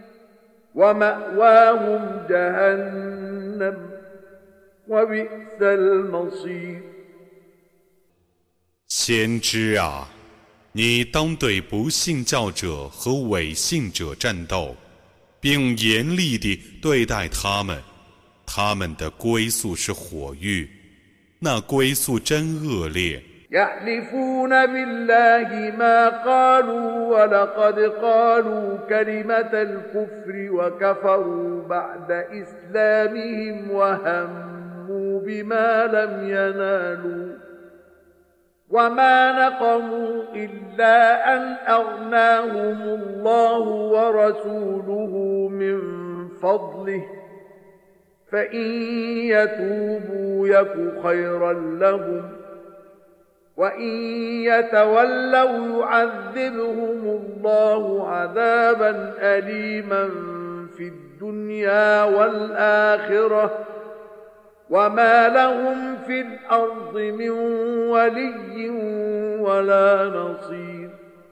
ومأواهم جهنم وبئس المصير 先知啊，你当对不信教者和伪信者战斗，并严厉地对待他们，他们的归宿是火狱，那归宿真恶劣。 يحلفون بالله ما قالوا ولقد قالوا كلمة الكفر وكفروا بعد إسلامهم وهموا بما لم ينالوا وما نقموا إلا أن أغناهم الله ورسوله من فضله فإن يتوبوا يك خيرا لهم وإن يتولوا يعذبهم الله عذابا أليما في الدنيا والآخرة وما لهم في الأرض من ولي ولا نصير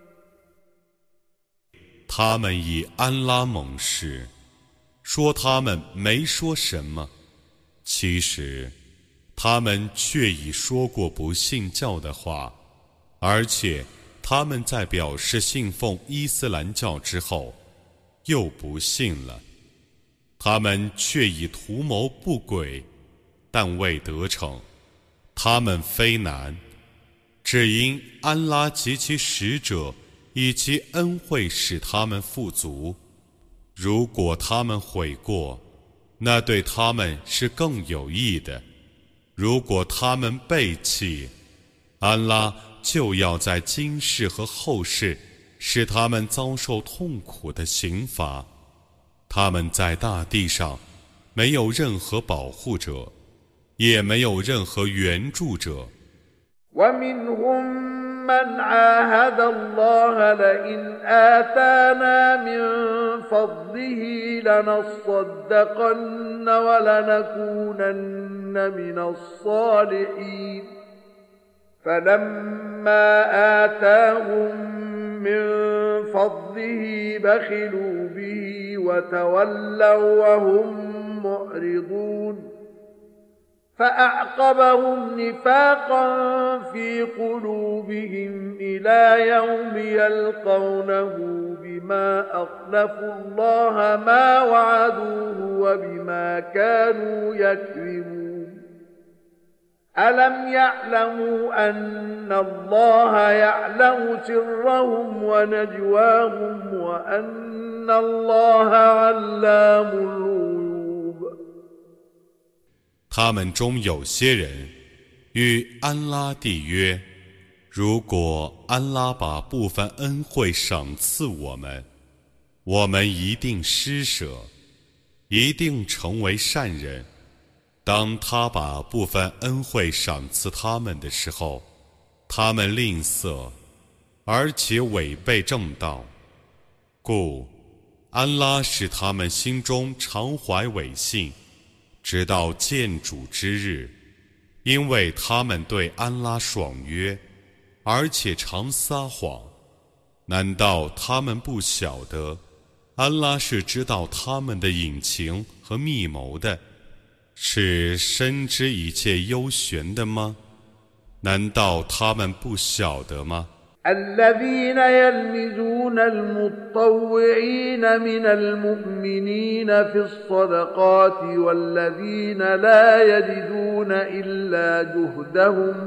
他们以安拉盟誓，说他们没说什么，其实他们却已说过不信教的话，而且他们在表示信奉伊斯兰教之后又不信了。他们却已图谋不轨，但未得逞。他们非难，只因安拉及其使者以其恩惠使他们富足。如果他们悔过，那对他们是更有益的。如果他们背弃，安拉就要在今世和后世使他们遭受痛苦的刑罚。他们在大地上没有任何保护者，也没有任何援助者。 ومنهم من عاهد الله لئن آتانا من فضله لنصدقن ولنكونن من الصالحين فلما آتاهم من فضله بخلوا به وتولوا وهم معرضون فأعقبهم نفاقا في قلوبهم إلى يوم يلقونه بما أخلفوا الله ما وعدوه وبما كانوا يكذبون ألم يعلموا أن الله يعلم سرهم ونجواهم وأن الله علام الغيوب 他们中有些人与安拉缔约，如果安拉把部分恩惠赏赐我们，我们一定施舍，一定成为善人。当他把部分恩惠赏赐他们的时候，他们吝啬，而且违背正道，故安拉使他们心中常怀违信，直到见主之日，因为他们对安拉爽约，而且常撒谎。难道他们不晓得安拉是知道他们的隐情和密谋的，是深知一切幽玄的吗？难道他们不晓得吗 الذين يلمزون المطوعين من المؤمنين في الصدقات والذين لا يجدون إلا جهدهم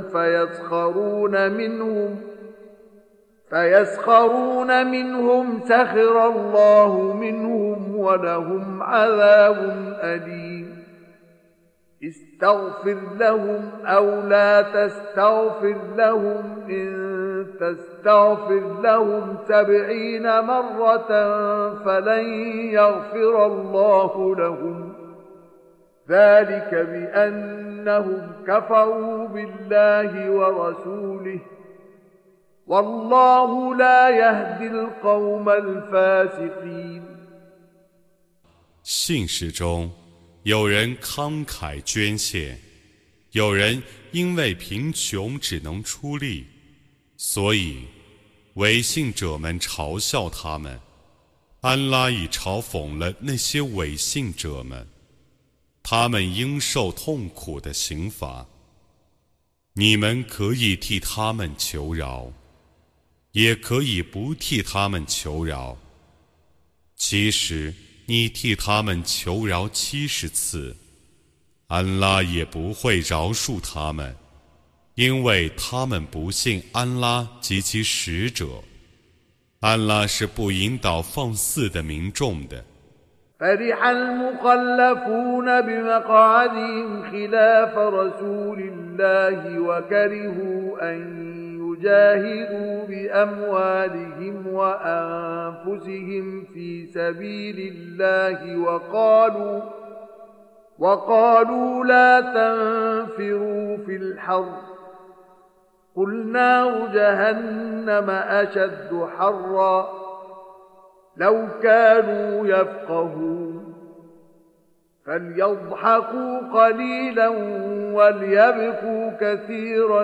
فيسخرون منهم سخر الله منهم ولهم عذاب أليم استغفر لهم أو لا تستغفر لهم إن تستغفر لهم 70 مرة فلن يغفر الله لهم ذلك بأنهم كفروا بالله ورسوله والله لا يهدي القوم الفاسقين 信士中有人慷慨捐献，有人因为贫穷只能出力，所以违信者们嘲笑他们。安拉已嘲讽了那些违信者们，他们应受痛苦的刑罚。你们可以替他们求饶，也可以不替他们求饶。其实你替他们求饶70次，安拉也不会饶恕他们，因为他们不信安拉及其使者。安拉是不引导放肆的民众的。 فرح المخلفون بمقعدهم خلاف رسول الله وكرهوا أن يجاهدوا بأموالهم وأنفسهم في سبيل الله وقالوا لا تنفروا في الحر قل نار جهنم أشد حرا لو كانوا يفقهون فليضحكوا قليلا وليبكوا كثيرا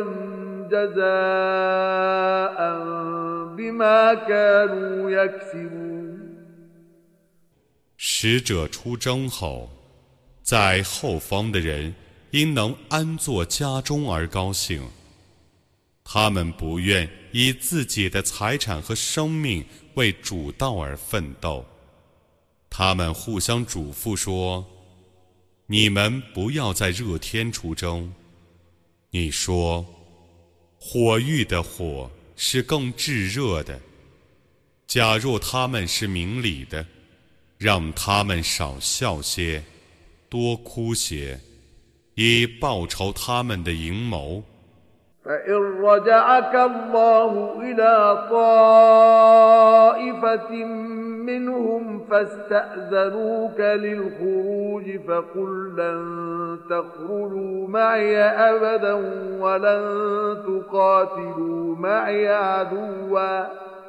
جزاء بما كانوا يكسبون 使者出征后，在后方的人因能安坐家中而高兴，他们不愿以自己的财产和生命为主道而奋斗。他们互相嘱咐说，你们不要在热天出征。你说，火域的火是更炙热的。假若他们是明理的，让他们少笑些，多哭些，以报酬他们的阴谋。 فإن رجعك الله إلى طائفة منهم فاستأذنوك للخروج فقل لن تخرجوا معي أبدا ولن تقاتلوا معي عدوا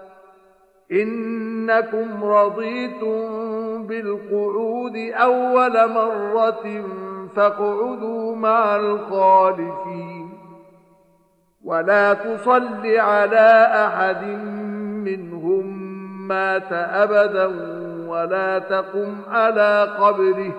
إنكم رضيتم بالقعود أول مرة فاقعدوا مع الخالفين ولا تصل على أحد منهم مات أبدا ولا تقم على قبره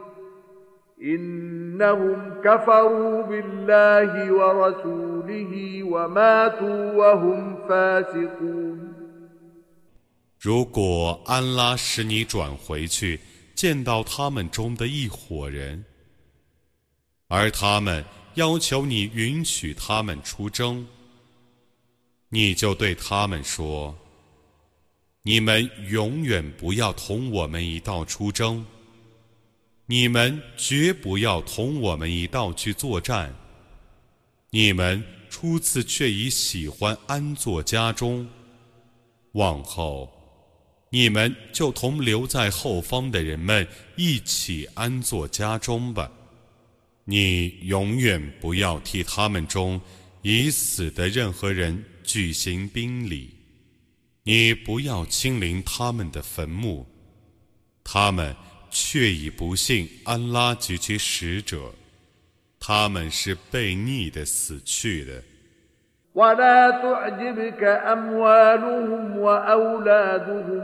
إنهم كفروا بالله ورسوله وماتوا وهم فاسقون 如果安拉使你转回去见到他们中的一伙人，而他们要求你允许他们出征，你就对他们说，你们永远不要同我们一道出征，你们绝不要同我们一道去作战，你们初次却已喜欢安坐家中，往后你们就同留在后方的人们一起安坐家中吧。你永远不要替他们中已死的任何人举行宾礼，你不要亲临他们的坟墓，他们却已不信安拉及其使者，他们是悖逆的死去的。 ولا تعجبك أموالهم وأولادهم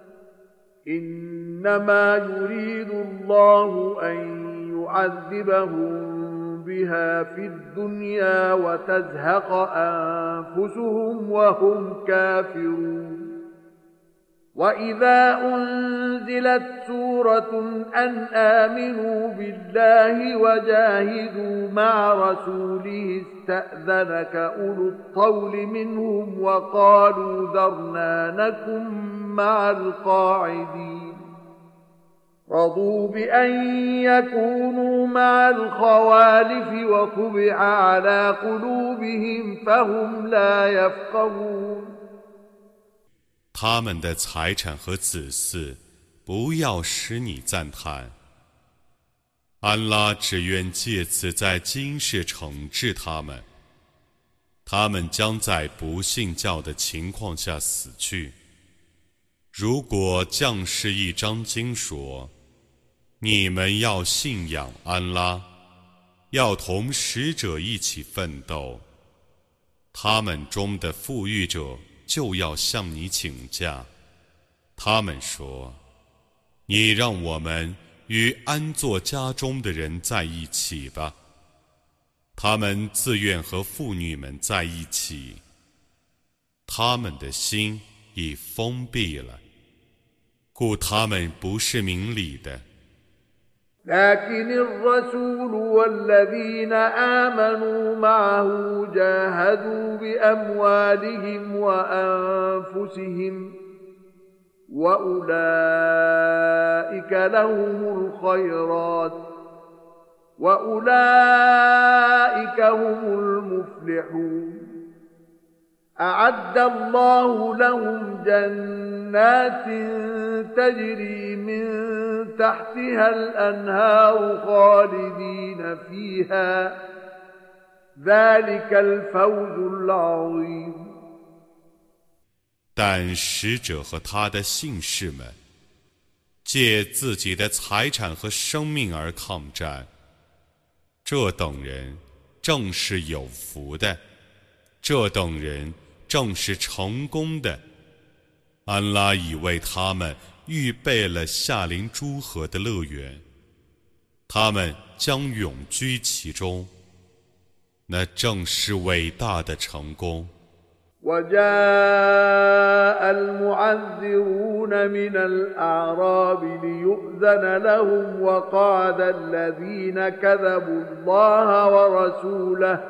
إنما يريد الله أن يعذبهم بها في الدنيا وتزهق أنفسهم وهم كافرون وإذا أنزلت سورة أن آمنوا بالله وجاهدوا مع رسوله استأذنك أولو الطول منهم وقالوا ذرنا نكن مع القاعدين رضوا بأن يكونوا مع الخوالف وطبع على قلوبهم فهم لا يفقهون 他们的财产和子嗣不要使你赞叹，安拉只愿借此在今世惩治他们，他们将在不信教的情况下死去。如果降世一章经说，你们要信仰安拉，要同使者一起奋斗，他们中的富裕者就要向你请假，他们说，你让我们与安坐家中的人在一起吧，他们自愿和妇女们在一起，他们的心已封闭了，故他们不是明理的。 لكن الرسول والذين آمنوا معه جاهدوا بأموالهم وأنفسهم وأولئك لهم الخيرات وأولئك هم المفلحون أعد الله لهم جنات تجري من تحتها الأنهار خالدين فيها ذلك الفوز العظيم 但使者和他的信士们借自己的财产和生命而抗战，这等人正是有福的，这等人正是成功的。安拉已为他们预备了夏临诸河的乐园，他们将永居其中，那正是伟大的成功。 وجاء المعذرون من الأعراب ليؤذن لهم وقعد الذين كذبوا الله ورسوله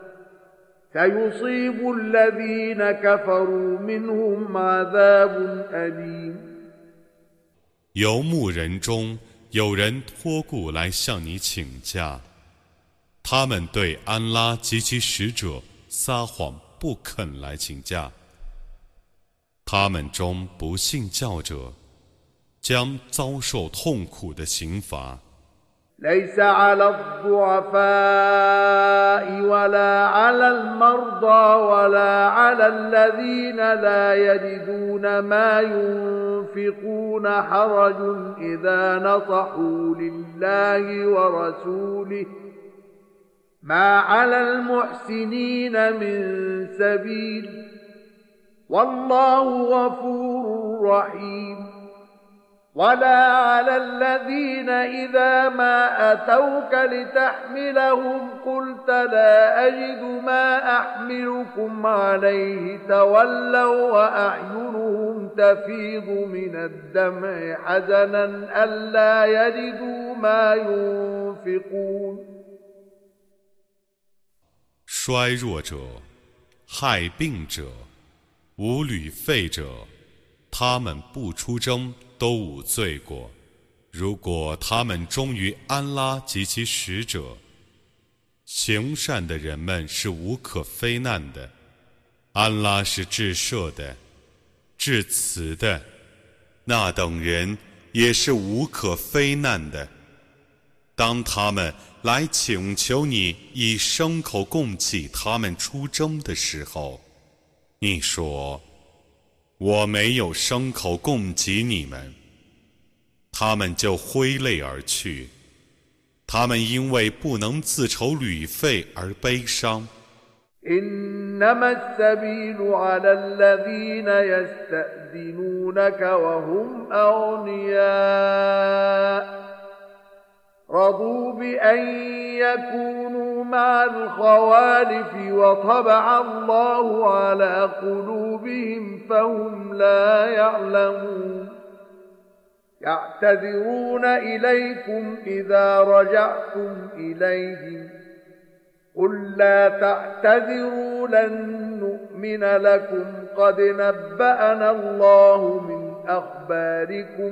سيصيب الذين كفروا منهم عذاب أليم 游牧人中有人托故来向你请假，他们对安拉及其使者撒谎不肯来请假，他们中不信教者将遭受痛苦的刑罚。 ليس على الضعفاء ولا على المرضى ولا على الذين لا يجدون ما ينفقون حرج إذا نصحوا لله ورسوله ما على المحسنين من سبيل والله غفور رحيم ولا على الذين إذا ما أتوك لتحملهم قلت لا أجد ما أحملكم عليه تولوا وأعينهم تفيض من الدمع حزنا ألا يجدوا ما ينفقون 衰弱者、害病者、无旅费者，他们不出征都无罪过。如果他们忠于安拉及其使者，行善的人们是无可非难的。安拉是至赦的、至慈的，那等人也是无可非难的。当他们来请求你以牲口供给他们出征的时候，你说：“我没有牲口供给你们。”他们就挥泪而去，他们因为不能自筹旅费而悲伤。 إنما السبيل على الذين يستأذنونك وهم أغنياء رضوا بأن يكونوا مع الخوالف وطبع الله على قلوبهم فهم لا يعلمون يعتذرون إليكم إذا رجعتم إليهم قل لا تعتذروا لن نؤمن لكم قد نبأنا الله من أخباركم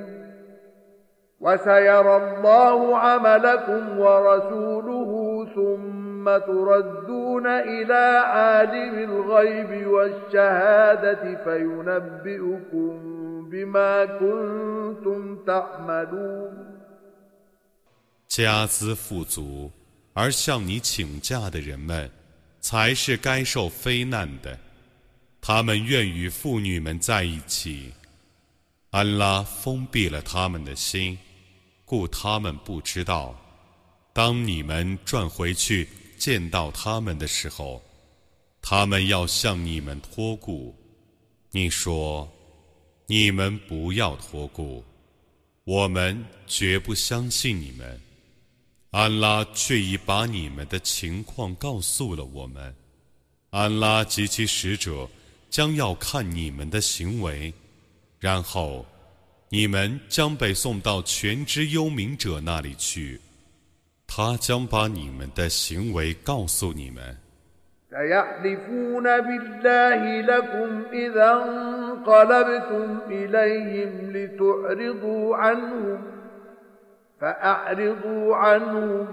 وسيرى الله عملكم ورسوله ثم تردون إلى عالم الغيب والشهادة فينبئكم بما كنتم تعملون 家资富足而向你请假的人们，才是该受非难的。他们愿与妇女们在一起，安拉封闭了他们的心，故他们不知道。当你们转回去见到他们的时候，他们要向你们托顾。你说：“你们不要托顾，我们绝不相信你们。”安拉却已把你们的情况告诉了我们。安拉及其使者将要看你们的行为，然后你们将被送到全知幽冥者那里去，他将把你们的行为告诉你们。 سيحلفون بالله لكم إذا انقلبتم إليهم لتعرضوا عنهم فأعرضوا عنهم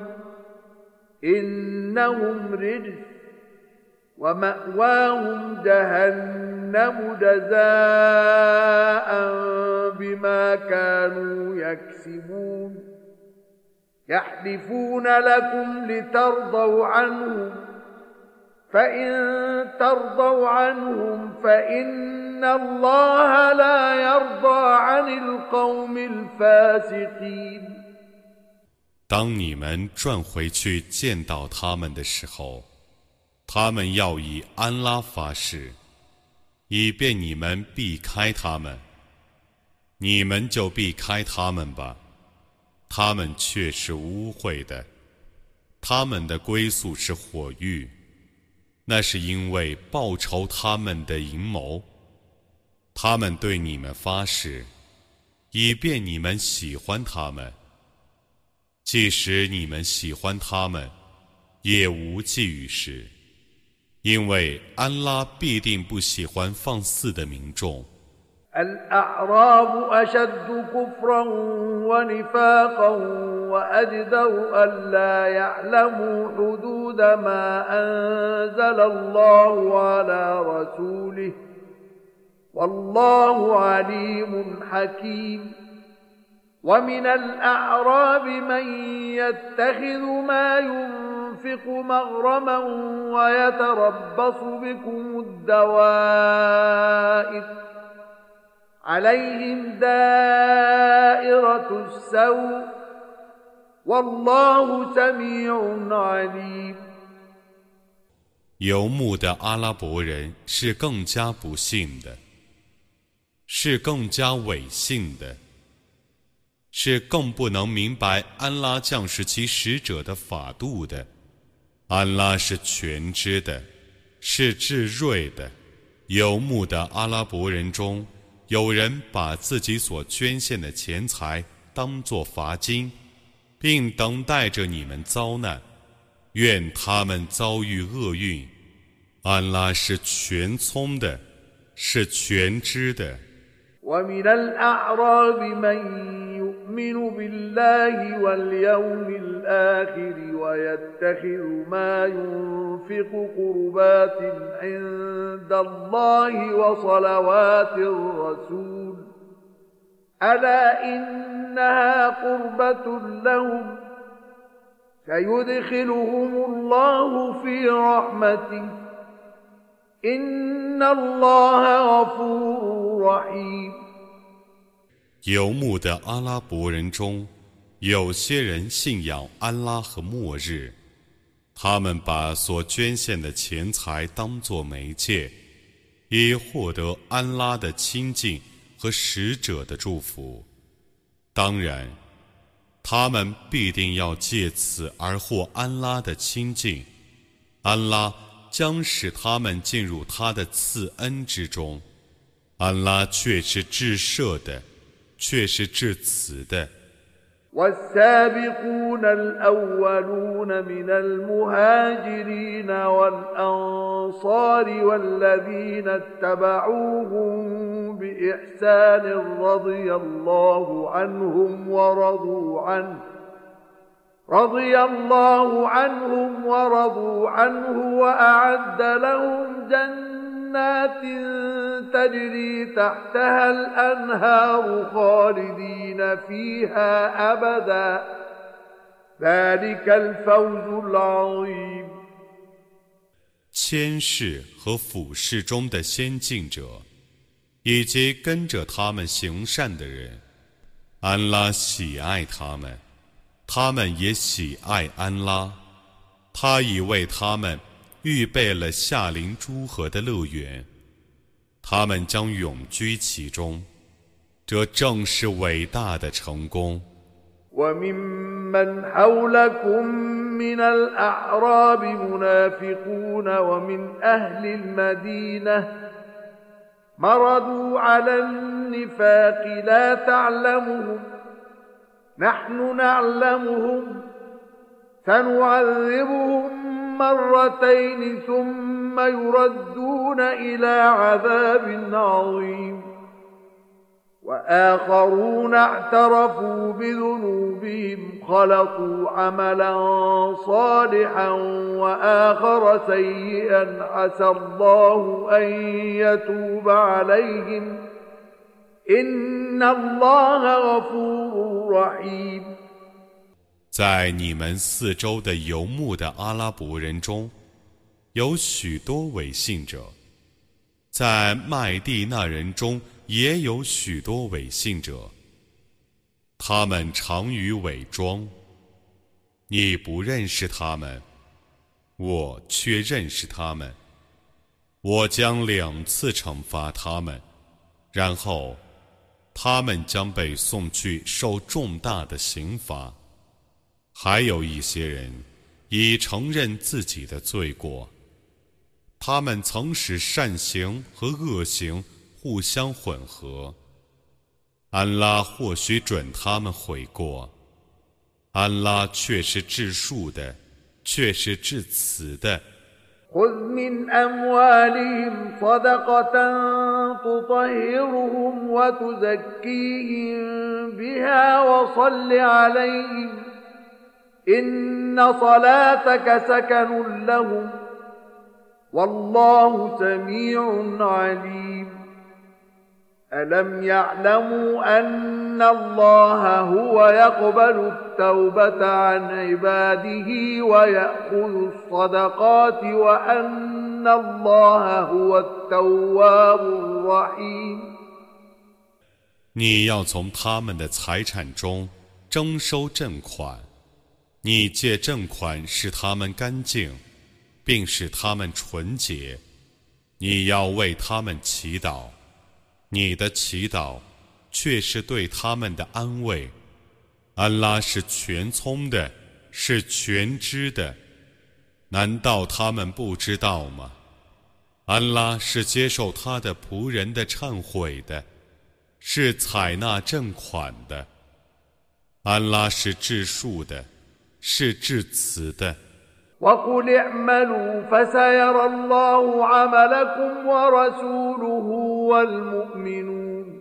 إنهم رجس ومأواهم جهنم جزاء بما كانوا يكسبون يحلفون لكم لترضوا عنهم فإن ترضوا عنهم فإن الله لا يرضى عن القوم الفاسقين 当你们转回去见到他们的时候，他们要以安拉发誓，以便你们避开他们，你们就避开他们吧。他们却是污秽的，他们的归宿是火狱，那是因为报仇他们的阴谋。他们对你们发誓，以便你们喜欢他们。即使你们喜欢他们，也无济于事，因为安拉必定不喜欢放肆的民众。 الأعراب أشد كفرا ونفاقا وأجدر ألا يعلموا حدود ما أنزل الله على رسوله والله عليم حكيم ومن الأعراب من يتخذ ما ينفق مغرما ويتربص بكم الدوائر عليهم دائرة السوء والله سميع عليم。 游牧的阿拉伯人是更加不信的，是更加伪信的，是更不能明白安拉降世其使者的法度的。安拉是全知的，是至睿的。游牧的阿拉伯人中，有人把自己所捐献的钱财当作罚金，并等待着你们遭难，愿他们遭遇厄运。安拉是全聪的，是全知的。 ومن الأعراب من يؤمن بالله واليوم الآخر ويتخذ ما ينفق قربات عند الله وصلوات الرسول ألا إنها قربة لهم سيدخلهم الله في رحمته إن الله غفور رحيم。 游牧的阿拉伯人中，有些人信仰安拉和末日，他们把所捐献的钱财当作媒介，以获得安拉的亲近和使者的祝福。当然，他们必定要借此而获安拉的亲近，安拉将使他们进入他的赐恩之中。安拉却是至赦的，却是至慈的。 والسابقون الأولون من المهاجرين والأنصار والذين اتبعوهم بإحسان رضي الله عنهم ورضوا عنه وأعد لهم جنات تجري تحتها الأنهار خالدين فيها أبدا ذلك الفوز العظيم。 谦氏和俯视中的先进者，以及跟着他们行善的人，安拉喜爱他们，他们也喜爱安拉。他已为他们预备了夏临诸河的乐园，他们将永居其中，这正是伟大的成功。 وممن حولكم من الأعراب منافقون ومن أهل المدينة مردوا على النفاق لا تعلمهم نحن نعلمهم سنعذبهم مرتين ثم يردون إلى عذاب عظيم وآخرون اعترفوا بذنوبهم خلطوا عملا صالحا وآخر سيئا عسى الله أن يتوب عليهم إن الله غفور رحيم。 在你们四周的游牧的阿拉伯人中，有许多伪信者；在麦地那人中也有许多伪信者。他们常于伪装，你不认识他们，我却认识他们。我将2次惩罚他们，然后他们将被送去受重大的刑罚。还有一些人已承认自己的罪过，他们曾使善行和恶行互相混合，安拉或许准他们悔过，安拉却是至恕的，却是至慈的。 خذ من أموالهم صدقة تطهرهم وتزكيهم بها وصل عليهم إن صلاتك سكن لهم والله سميع عليم ألم يعلموا أن الله هو يقبل التوبة عن عباده ويأخذ الصدقات وأن الله هو التواب الرحيم 你要从他们的财产中征收赈款，你借赈款使他们干净，并使他们纯洁。你要为他们祈祷，你的祈祷却是对他们的安慰。安拉是全聪的，是全知的，难道他们不知道吗？安拉是接受他的仆人的忏悔的，是采纳赈款的。安拉是至恕的，是至慈的。 وقل اعملوا فسيرى الله عملكم ورسوله والمؤمنون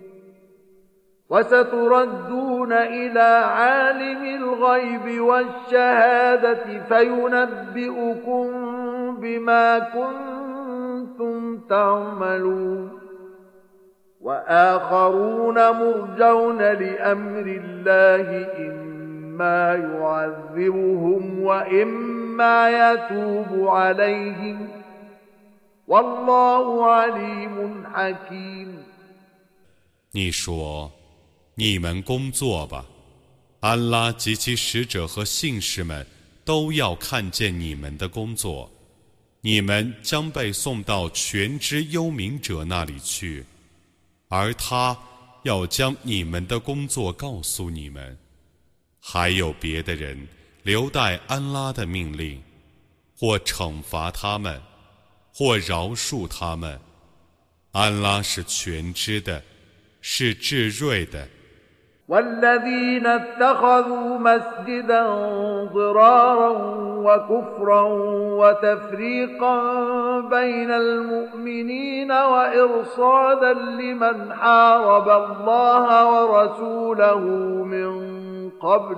وستردون إلى عالم الغيب والشهادة فينبئكم بما كنتم تعملون وآخرون مرجون لأمر الله إما يعذبهم وإما يتوب عليهم والله عليم حكيم 你说，你们工作吧，安拉及其使者和信士们都要看见你们的工作，你们将被送到全知幽冥者那里去，而他要将你们的工作告诉你们。还有别的人留待安拉的命令，或惩罚他们，或饶恕他们。安拉是全知的，是至睿的。 والذين اتخذوا مسجدا ضرارا وكفرا وتفريقا بين المؤمنين وإرصادا لمن حارب الله ورسوله من قبل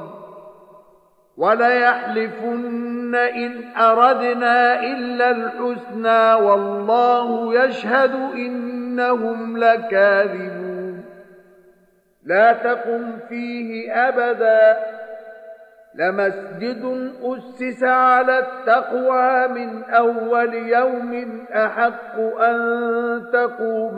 وليحلفن إن أردنا إلا الحسنى والله يشهد إنهم لكاذبون لا تقم فيه أبدا لمسجد أسس على التقوى من أول يوم أحق أن تقوم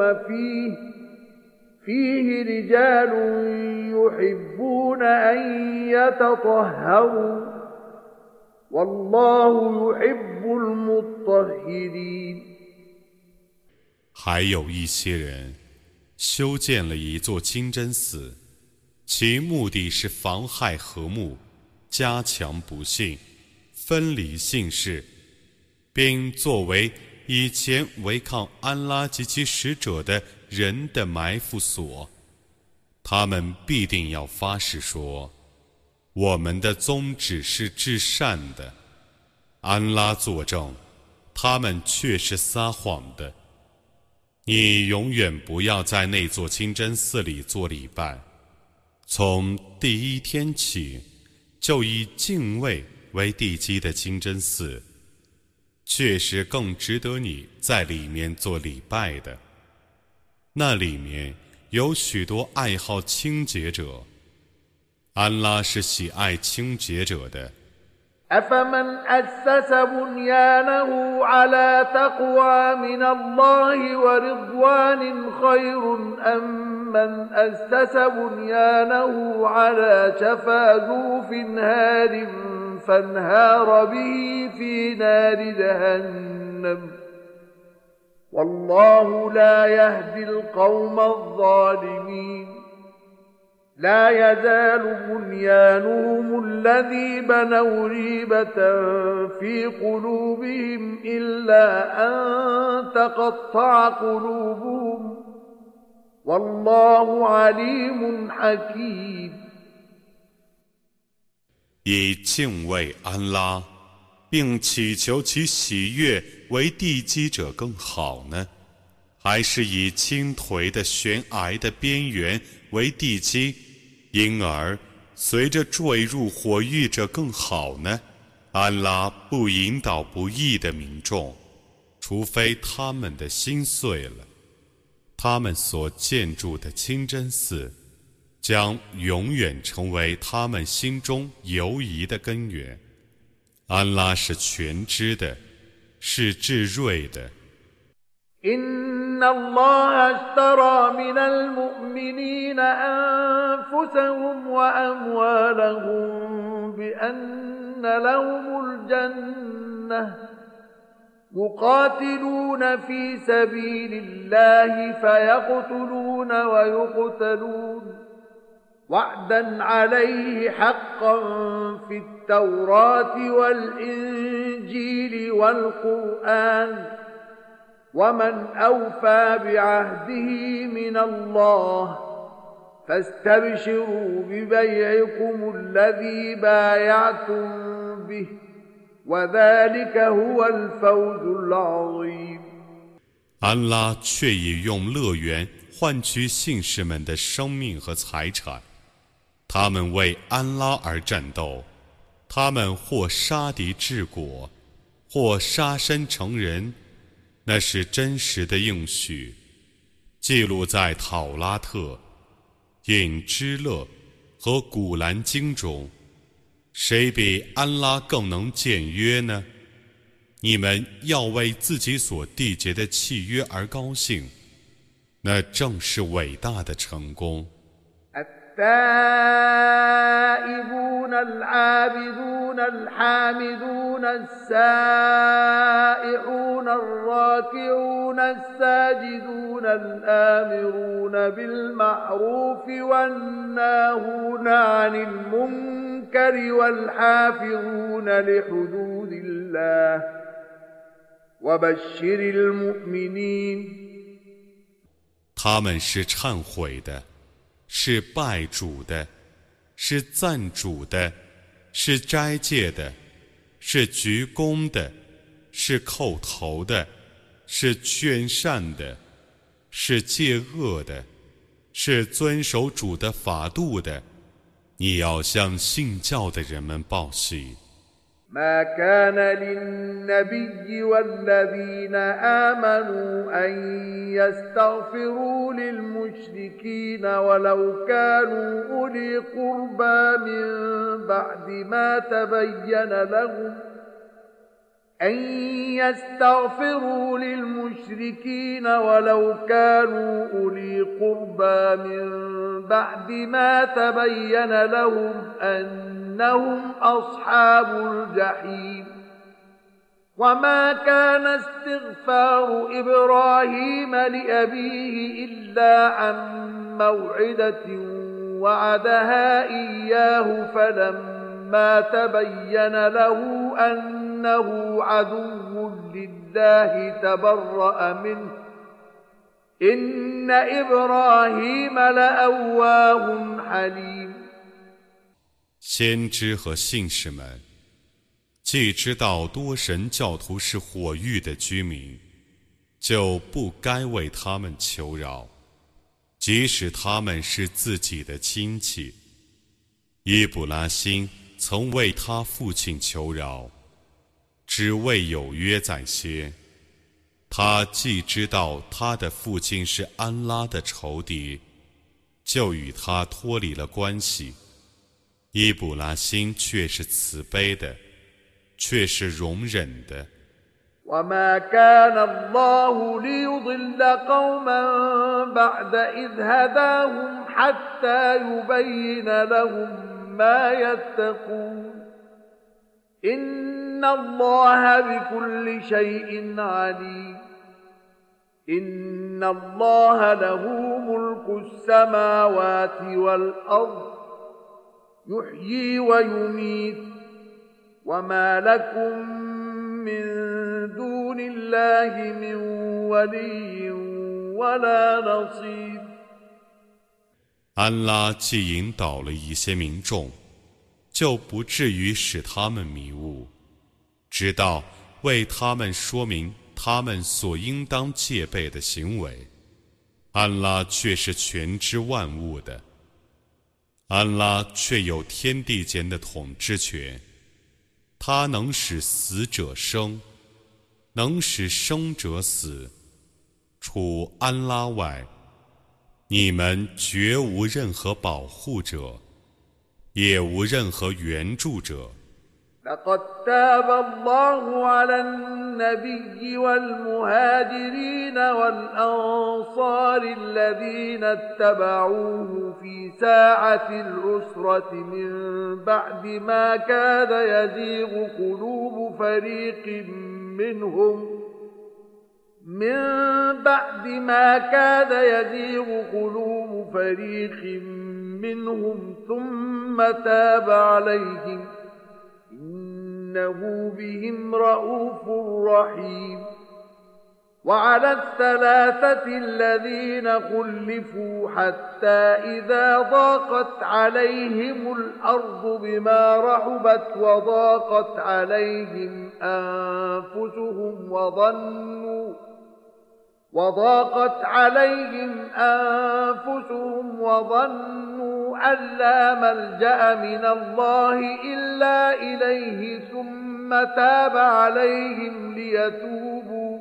فيه رجال يحبون أن يتطهروا والله يحب المطهرين 还有一些人修建了一座清真寺，其目的是妨害和睦，加强不幸，分离信士，并作为以前违抗安拉及其使者的人的埋伏所。他们必定要发誓说，我们的宗旨是至善的。安拉作证，他们却是撒谎的。你永远不要在那座清真寺里做礼拜，从第一天起就以敬畏为地基的清真寺，确实更值得你在里面做礼拜的。那里面有许多爱好清洁者，安拉是喜爱清洁者的。 أفمن أسس بنيانه على تقوى من الله ورضوان خير أم من أسس بنيانه على شفا جرف هار فانهار به في نار جهنم والله لا يهدي القوم الظالمين لا يزال بنيانهم الذي بنوا ريبة في قلوبهم إلا أن تقطع قلوبهم والله عليم حكيم 以敬畏安拉并祈求其喜悦为地基者更好呢，还是以倾颓的悬崖的边缘为地基，因而随着坠入火狱者更好呢？安拉不引导不义的民众，除非他们的心碎了。 他们所建筑的清真寺将永远成为他们心中犹疑的根源。安拉是全知的，是至睿的。 إن الله اشترى من المؤمنين أنفسهم وأموالهم بأن لهم الجنة يقاتلون في سبيل الله فيقتلون ويقتلون وعدا عليه حقا في التوراة والإنجيل والقرآن ومن أوفى بعهده من الله فاستبشروا ببيعكم الذي بايعتم به وذلك هو الفوز العظيم。 安拉却已用乐园换取信士们的生命和财产，他们为安拉而战斗，他们或杀敌治国，或杀身成仁，那是真实的应许，记录在讨拉特、隐之勒和古兰经中。谁比安拉更能僭约呢？你们要为自己所缔结的契约而高兴，那正是伟大的成功。 التائبون العابدون الحامدون السائحون الراكعون الساجدون الآمرون بالمعروف والناهون عن المنكر والحافظون لحدود الله وبشر المؤمنين。 他们是忏悔的，是拜主的，是赞主的，是斋戒的，是鞠躬的，是叩头的，是劝善的，是戒恶的，是遵守主的法度的。你要向信教的人们报喜。 ما كان للنبي والذين آمنوا أن يستغفروا للمشركين ولو كانوا أولي قربى من بعد ما تبين لهم أن يستغفروا للمشركين ولو كانوا أولي قربى من بعد ما تبين لهم أنهم أصحاب الجحيم وما كان استغفار إبراهيم لأبيه إلا عن موعدة وعدها إياه فلما تبين له أنه عدو لله تبرأ منه إن إبراهيم لأواه حليم。 先知和信士们既知道多神教徒是火域的居民，就不该为他们求饶，即使他们是自己的亲戚。伊卜拉欣曾为他父亲求饶，只为有约在先。他既知道他的父亲是安拉的仇敌，就与他脱离了关系。伊卜拉欣却是慈悲的，却是容忍的。 وما كان الله ليضل قوما بعد إذ هداهم حتى يبين لهم ما يتقون إن الله بكل شيء عليم إن الله له ملك السماوات والأرض يحيي ويميت وما لكم من دون الله من ولي ولا نصير。 安拉既引导了一些民众，就不至于使他们迷雾，直到为他们说明他们所应当戒备的行为。安拉却是全知万物的，安拉却有天地间的统治权，他能使死者生，能使生者死， 除安拉外，你们绝无任何保护者，也无任何援助者。 لقد تاب الله على النبي والمهاجرين والأنصار الذين اتبعوه في ساعة العسرة من بعد ما كاد يزيغ قلوب فريق منهم ثم تاب عليهم إنه بهم رءوف رحيم وعلى الثلاثة الذين خلفوا حتى إذا ضاقت عليهم الأرض بما رحبت وضاقت عليهم أنفسهم وظنوا أن لا ملجأ من الله إلا إليه ثم تاب عليهم ليتوبوا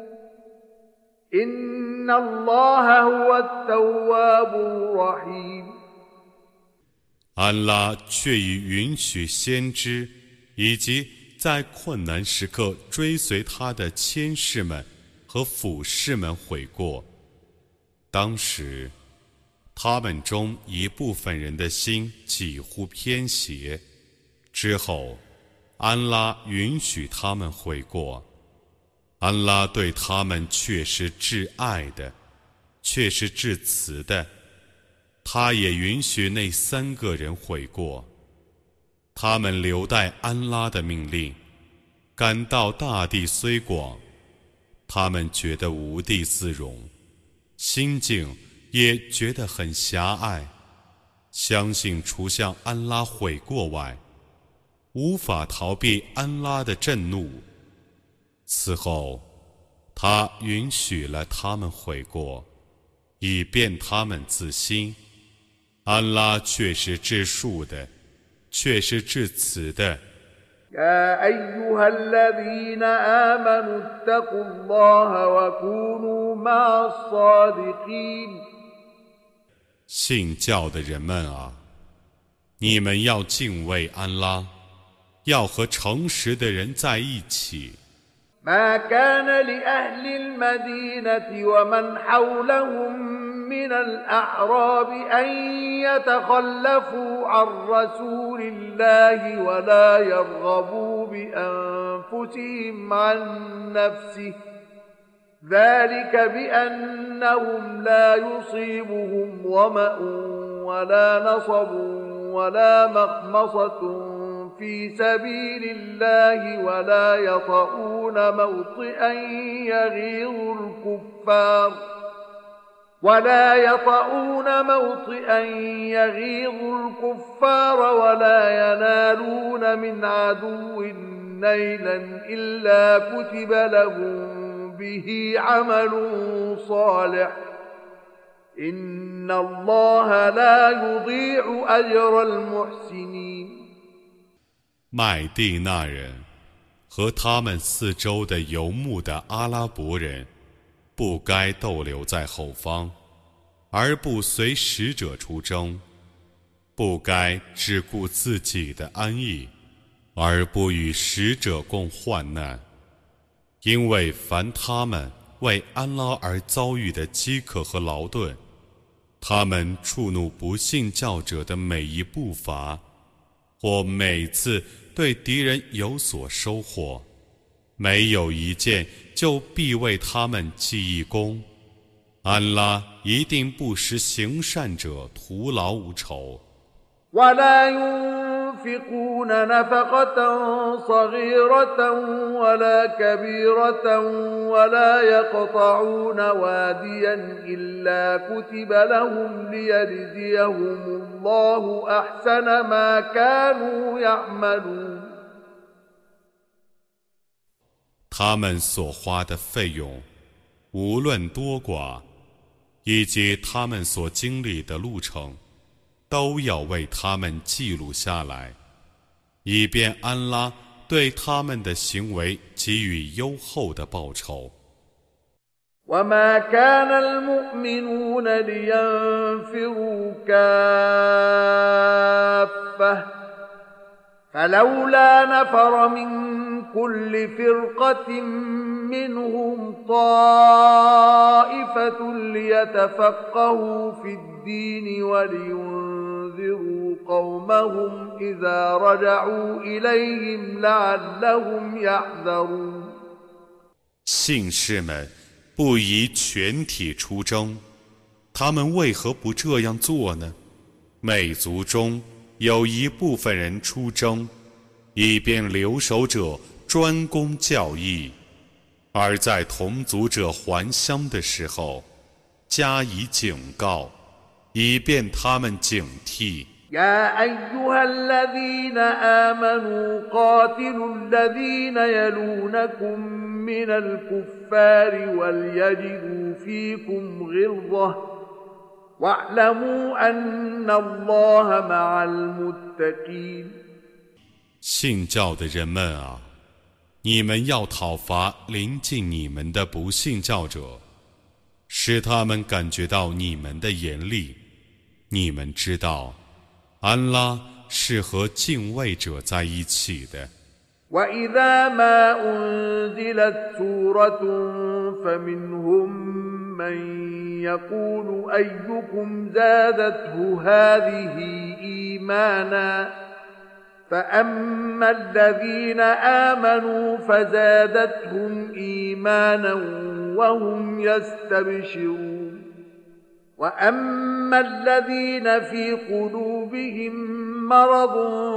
إن الله هو التواب الرحيم。 安拉却已允许先知以及在困难时刻追随他的谦士们和俯士们悔过。当时他们中一部分人的心几乎偏斜，之后安拉允许他们悔过。安拉对他们却是至爱的，却是至慈的。他也允许那3个人悔过，他们留待安拉的命令。感到大地虽广，他们觉得无地自容，心境也觉得很狭隘，相信除向安拉悔过外，无法逃避安拉的震怒。此后他允许了他们悔过，以便他们自新。安拉却是至恕的，却是至慈的。 يا أيها الذين آمنوا اتقوا الله وكونوا مع الصادقين 信教的人们啊，你们要敬畏安拉，要和诚实的人在一起。 ما كان لأهل المدينة ومن حولهم من الأعراب أن يتخلفوا عن رسول الله ولا يرغبوا بأنفسهم عن نفسه ذلك بأنهم لا يصيبهم ظمأ ولا نصب ولا مخمصة في سبيل الله ولا يطؤون موطئا يغيظ الكفار ولا ينالون من عدو نيلا إلا كتب لهم به عمل صالح إن الله لا يضيع أجر المحسنين。 麦地那人和他们四周的游牧的阿拉伯人，不该逗留在后方，而不随使者出征；不该只顾自己的安逸，而不与使者共患难。因为凡他们为安拉而遭遇的饥渴和劳顿，他们触怒不信教者的每一步伐，或每次对敌人有所收获，没有一件就必为他们记一功。安拉一定不使行善者徒劳无酬。 ولا ينفقون نفقة صغيرة ولا كبيرة ولا يقطعون واديا إلا كتب لهم ليجزيهم الله أحسن ما كانوا يعملون。 他们所花的费用，无论多寡，以及他们所经历的路程，都要为他们记录下来，以便安拉对他们的行为给予优厚的报酬。 وما كان المؤمنون لينفروا كافة فلولا نفر من كل فرقة منهم طائفة ليتفقهوا في الدين ولينذروا قومهم إذا رجعوا إليهم لعلهم يحذرون 信士们不宜全体出征，他们为何不这样做呢？每族中有一部分人出征，以便留守者专攻教义，而在同族者还乡的时候加以警告，以便他们警惕。 يا أيها الذين آمنوا قاتلوا الذين يلونكم من الكفار وليجدوا فيكم غلظة واعلموا أن الله مع المتقين 信教的人们啊，你们要讨伐临近你们的不信教者，使他们感觉到你们的严厉。你们知道安拉是和敬畏者在一起的。 وإذا ما أنزلت سورة فمنهم من يقول أيكم زادته هذه إيمانا فأما الذين آمنوا فزادتهم إيمانا وهم يستبشرون وأما الذين في قلوبهم مرض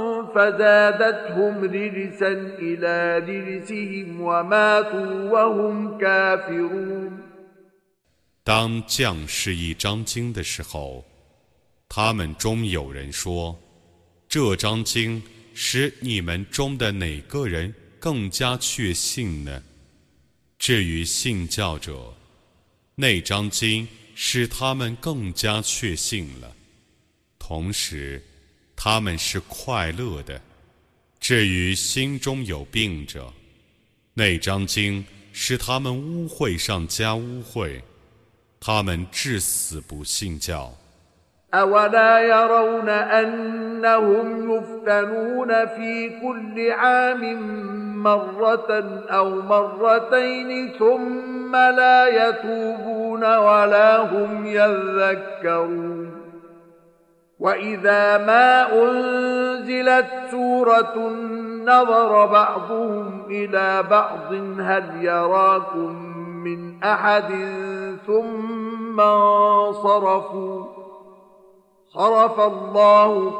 فزادتهم رجسا إلى رجسهم وماتوا وهم كافرون 当降世一章经的时候，他们中有人说，这章经使你们中的哪个人更加确信呢？至于信教者，那章经使他们更加确信了，同时他们是快乐的。至于心中有病者，那章经使他们污秽上加污秽，他们至死不信教。 أولا يرون أنهم يفتنون في كل عام مرة أو مرتين ثم لا يتوبون ولا هم يذكرون وإذا ما أنزلت سورة نظر بعضهم إلى بعض هل يراكم من أحد ثم انصرفوا صرف الله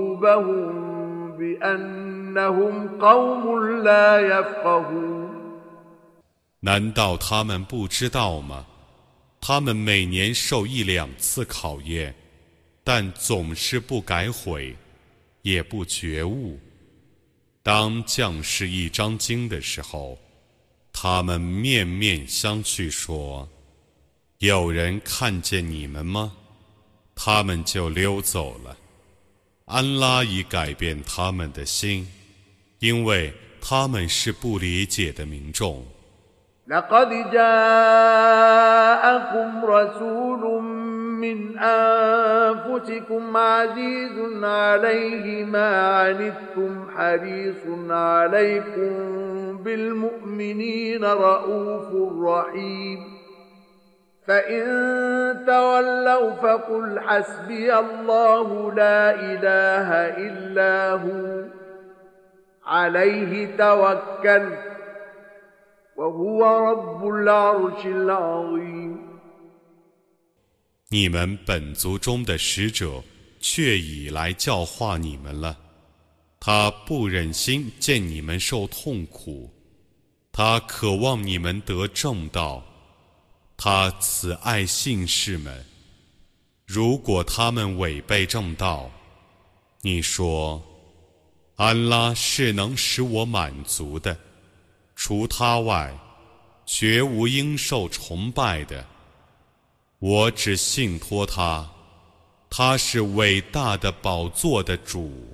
قلوبهم بأنهم قوم لا يفقهون 难道他们不知道吗？他们每年受1-2次考验，但总是不改悔，也不觉悟。当降世一章经的时候，他们面面相觑说：有人看见你们吗？他们就溜走了。安拉已改变他们的心，因为他们是不理解的民众。 لقد جاءكم رسول من أنفسكم عزيز عليه ما عنتم حريص عليكم بالمؤمنين رؤوف رحيم فإن تولوا فقل حسبي الله لا إله إلا هو عليه توكلت وهو رب العرش العظيم 你们本族中的使者却已来教化你们了，他不忍心见你们受痛苦，他渴望你们得正道，他慈爱信士们。如果他们违背正道，你说安拉是能使我满足的，除他外绝无应受崇拜的，我只信托他，他是伟大的宝座的主。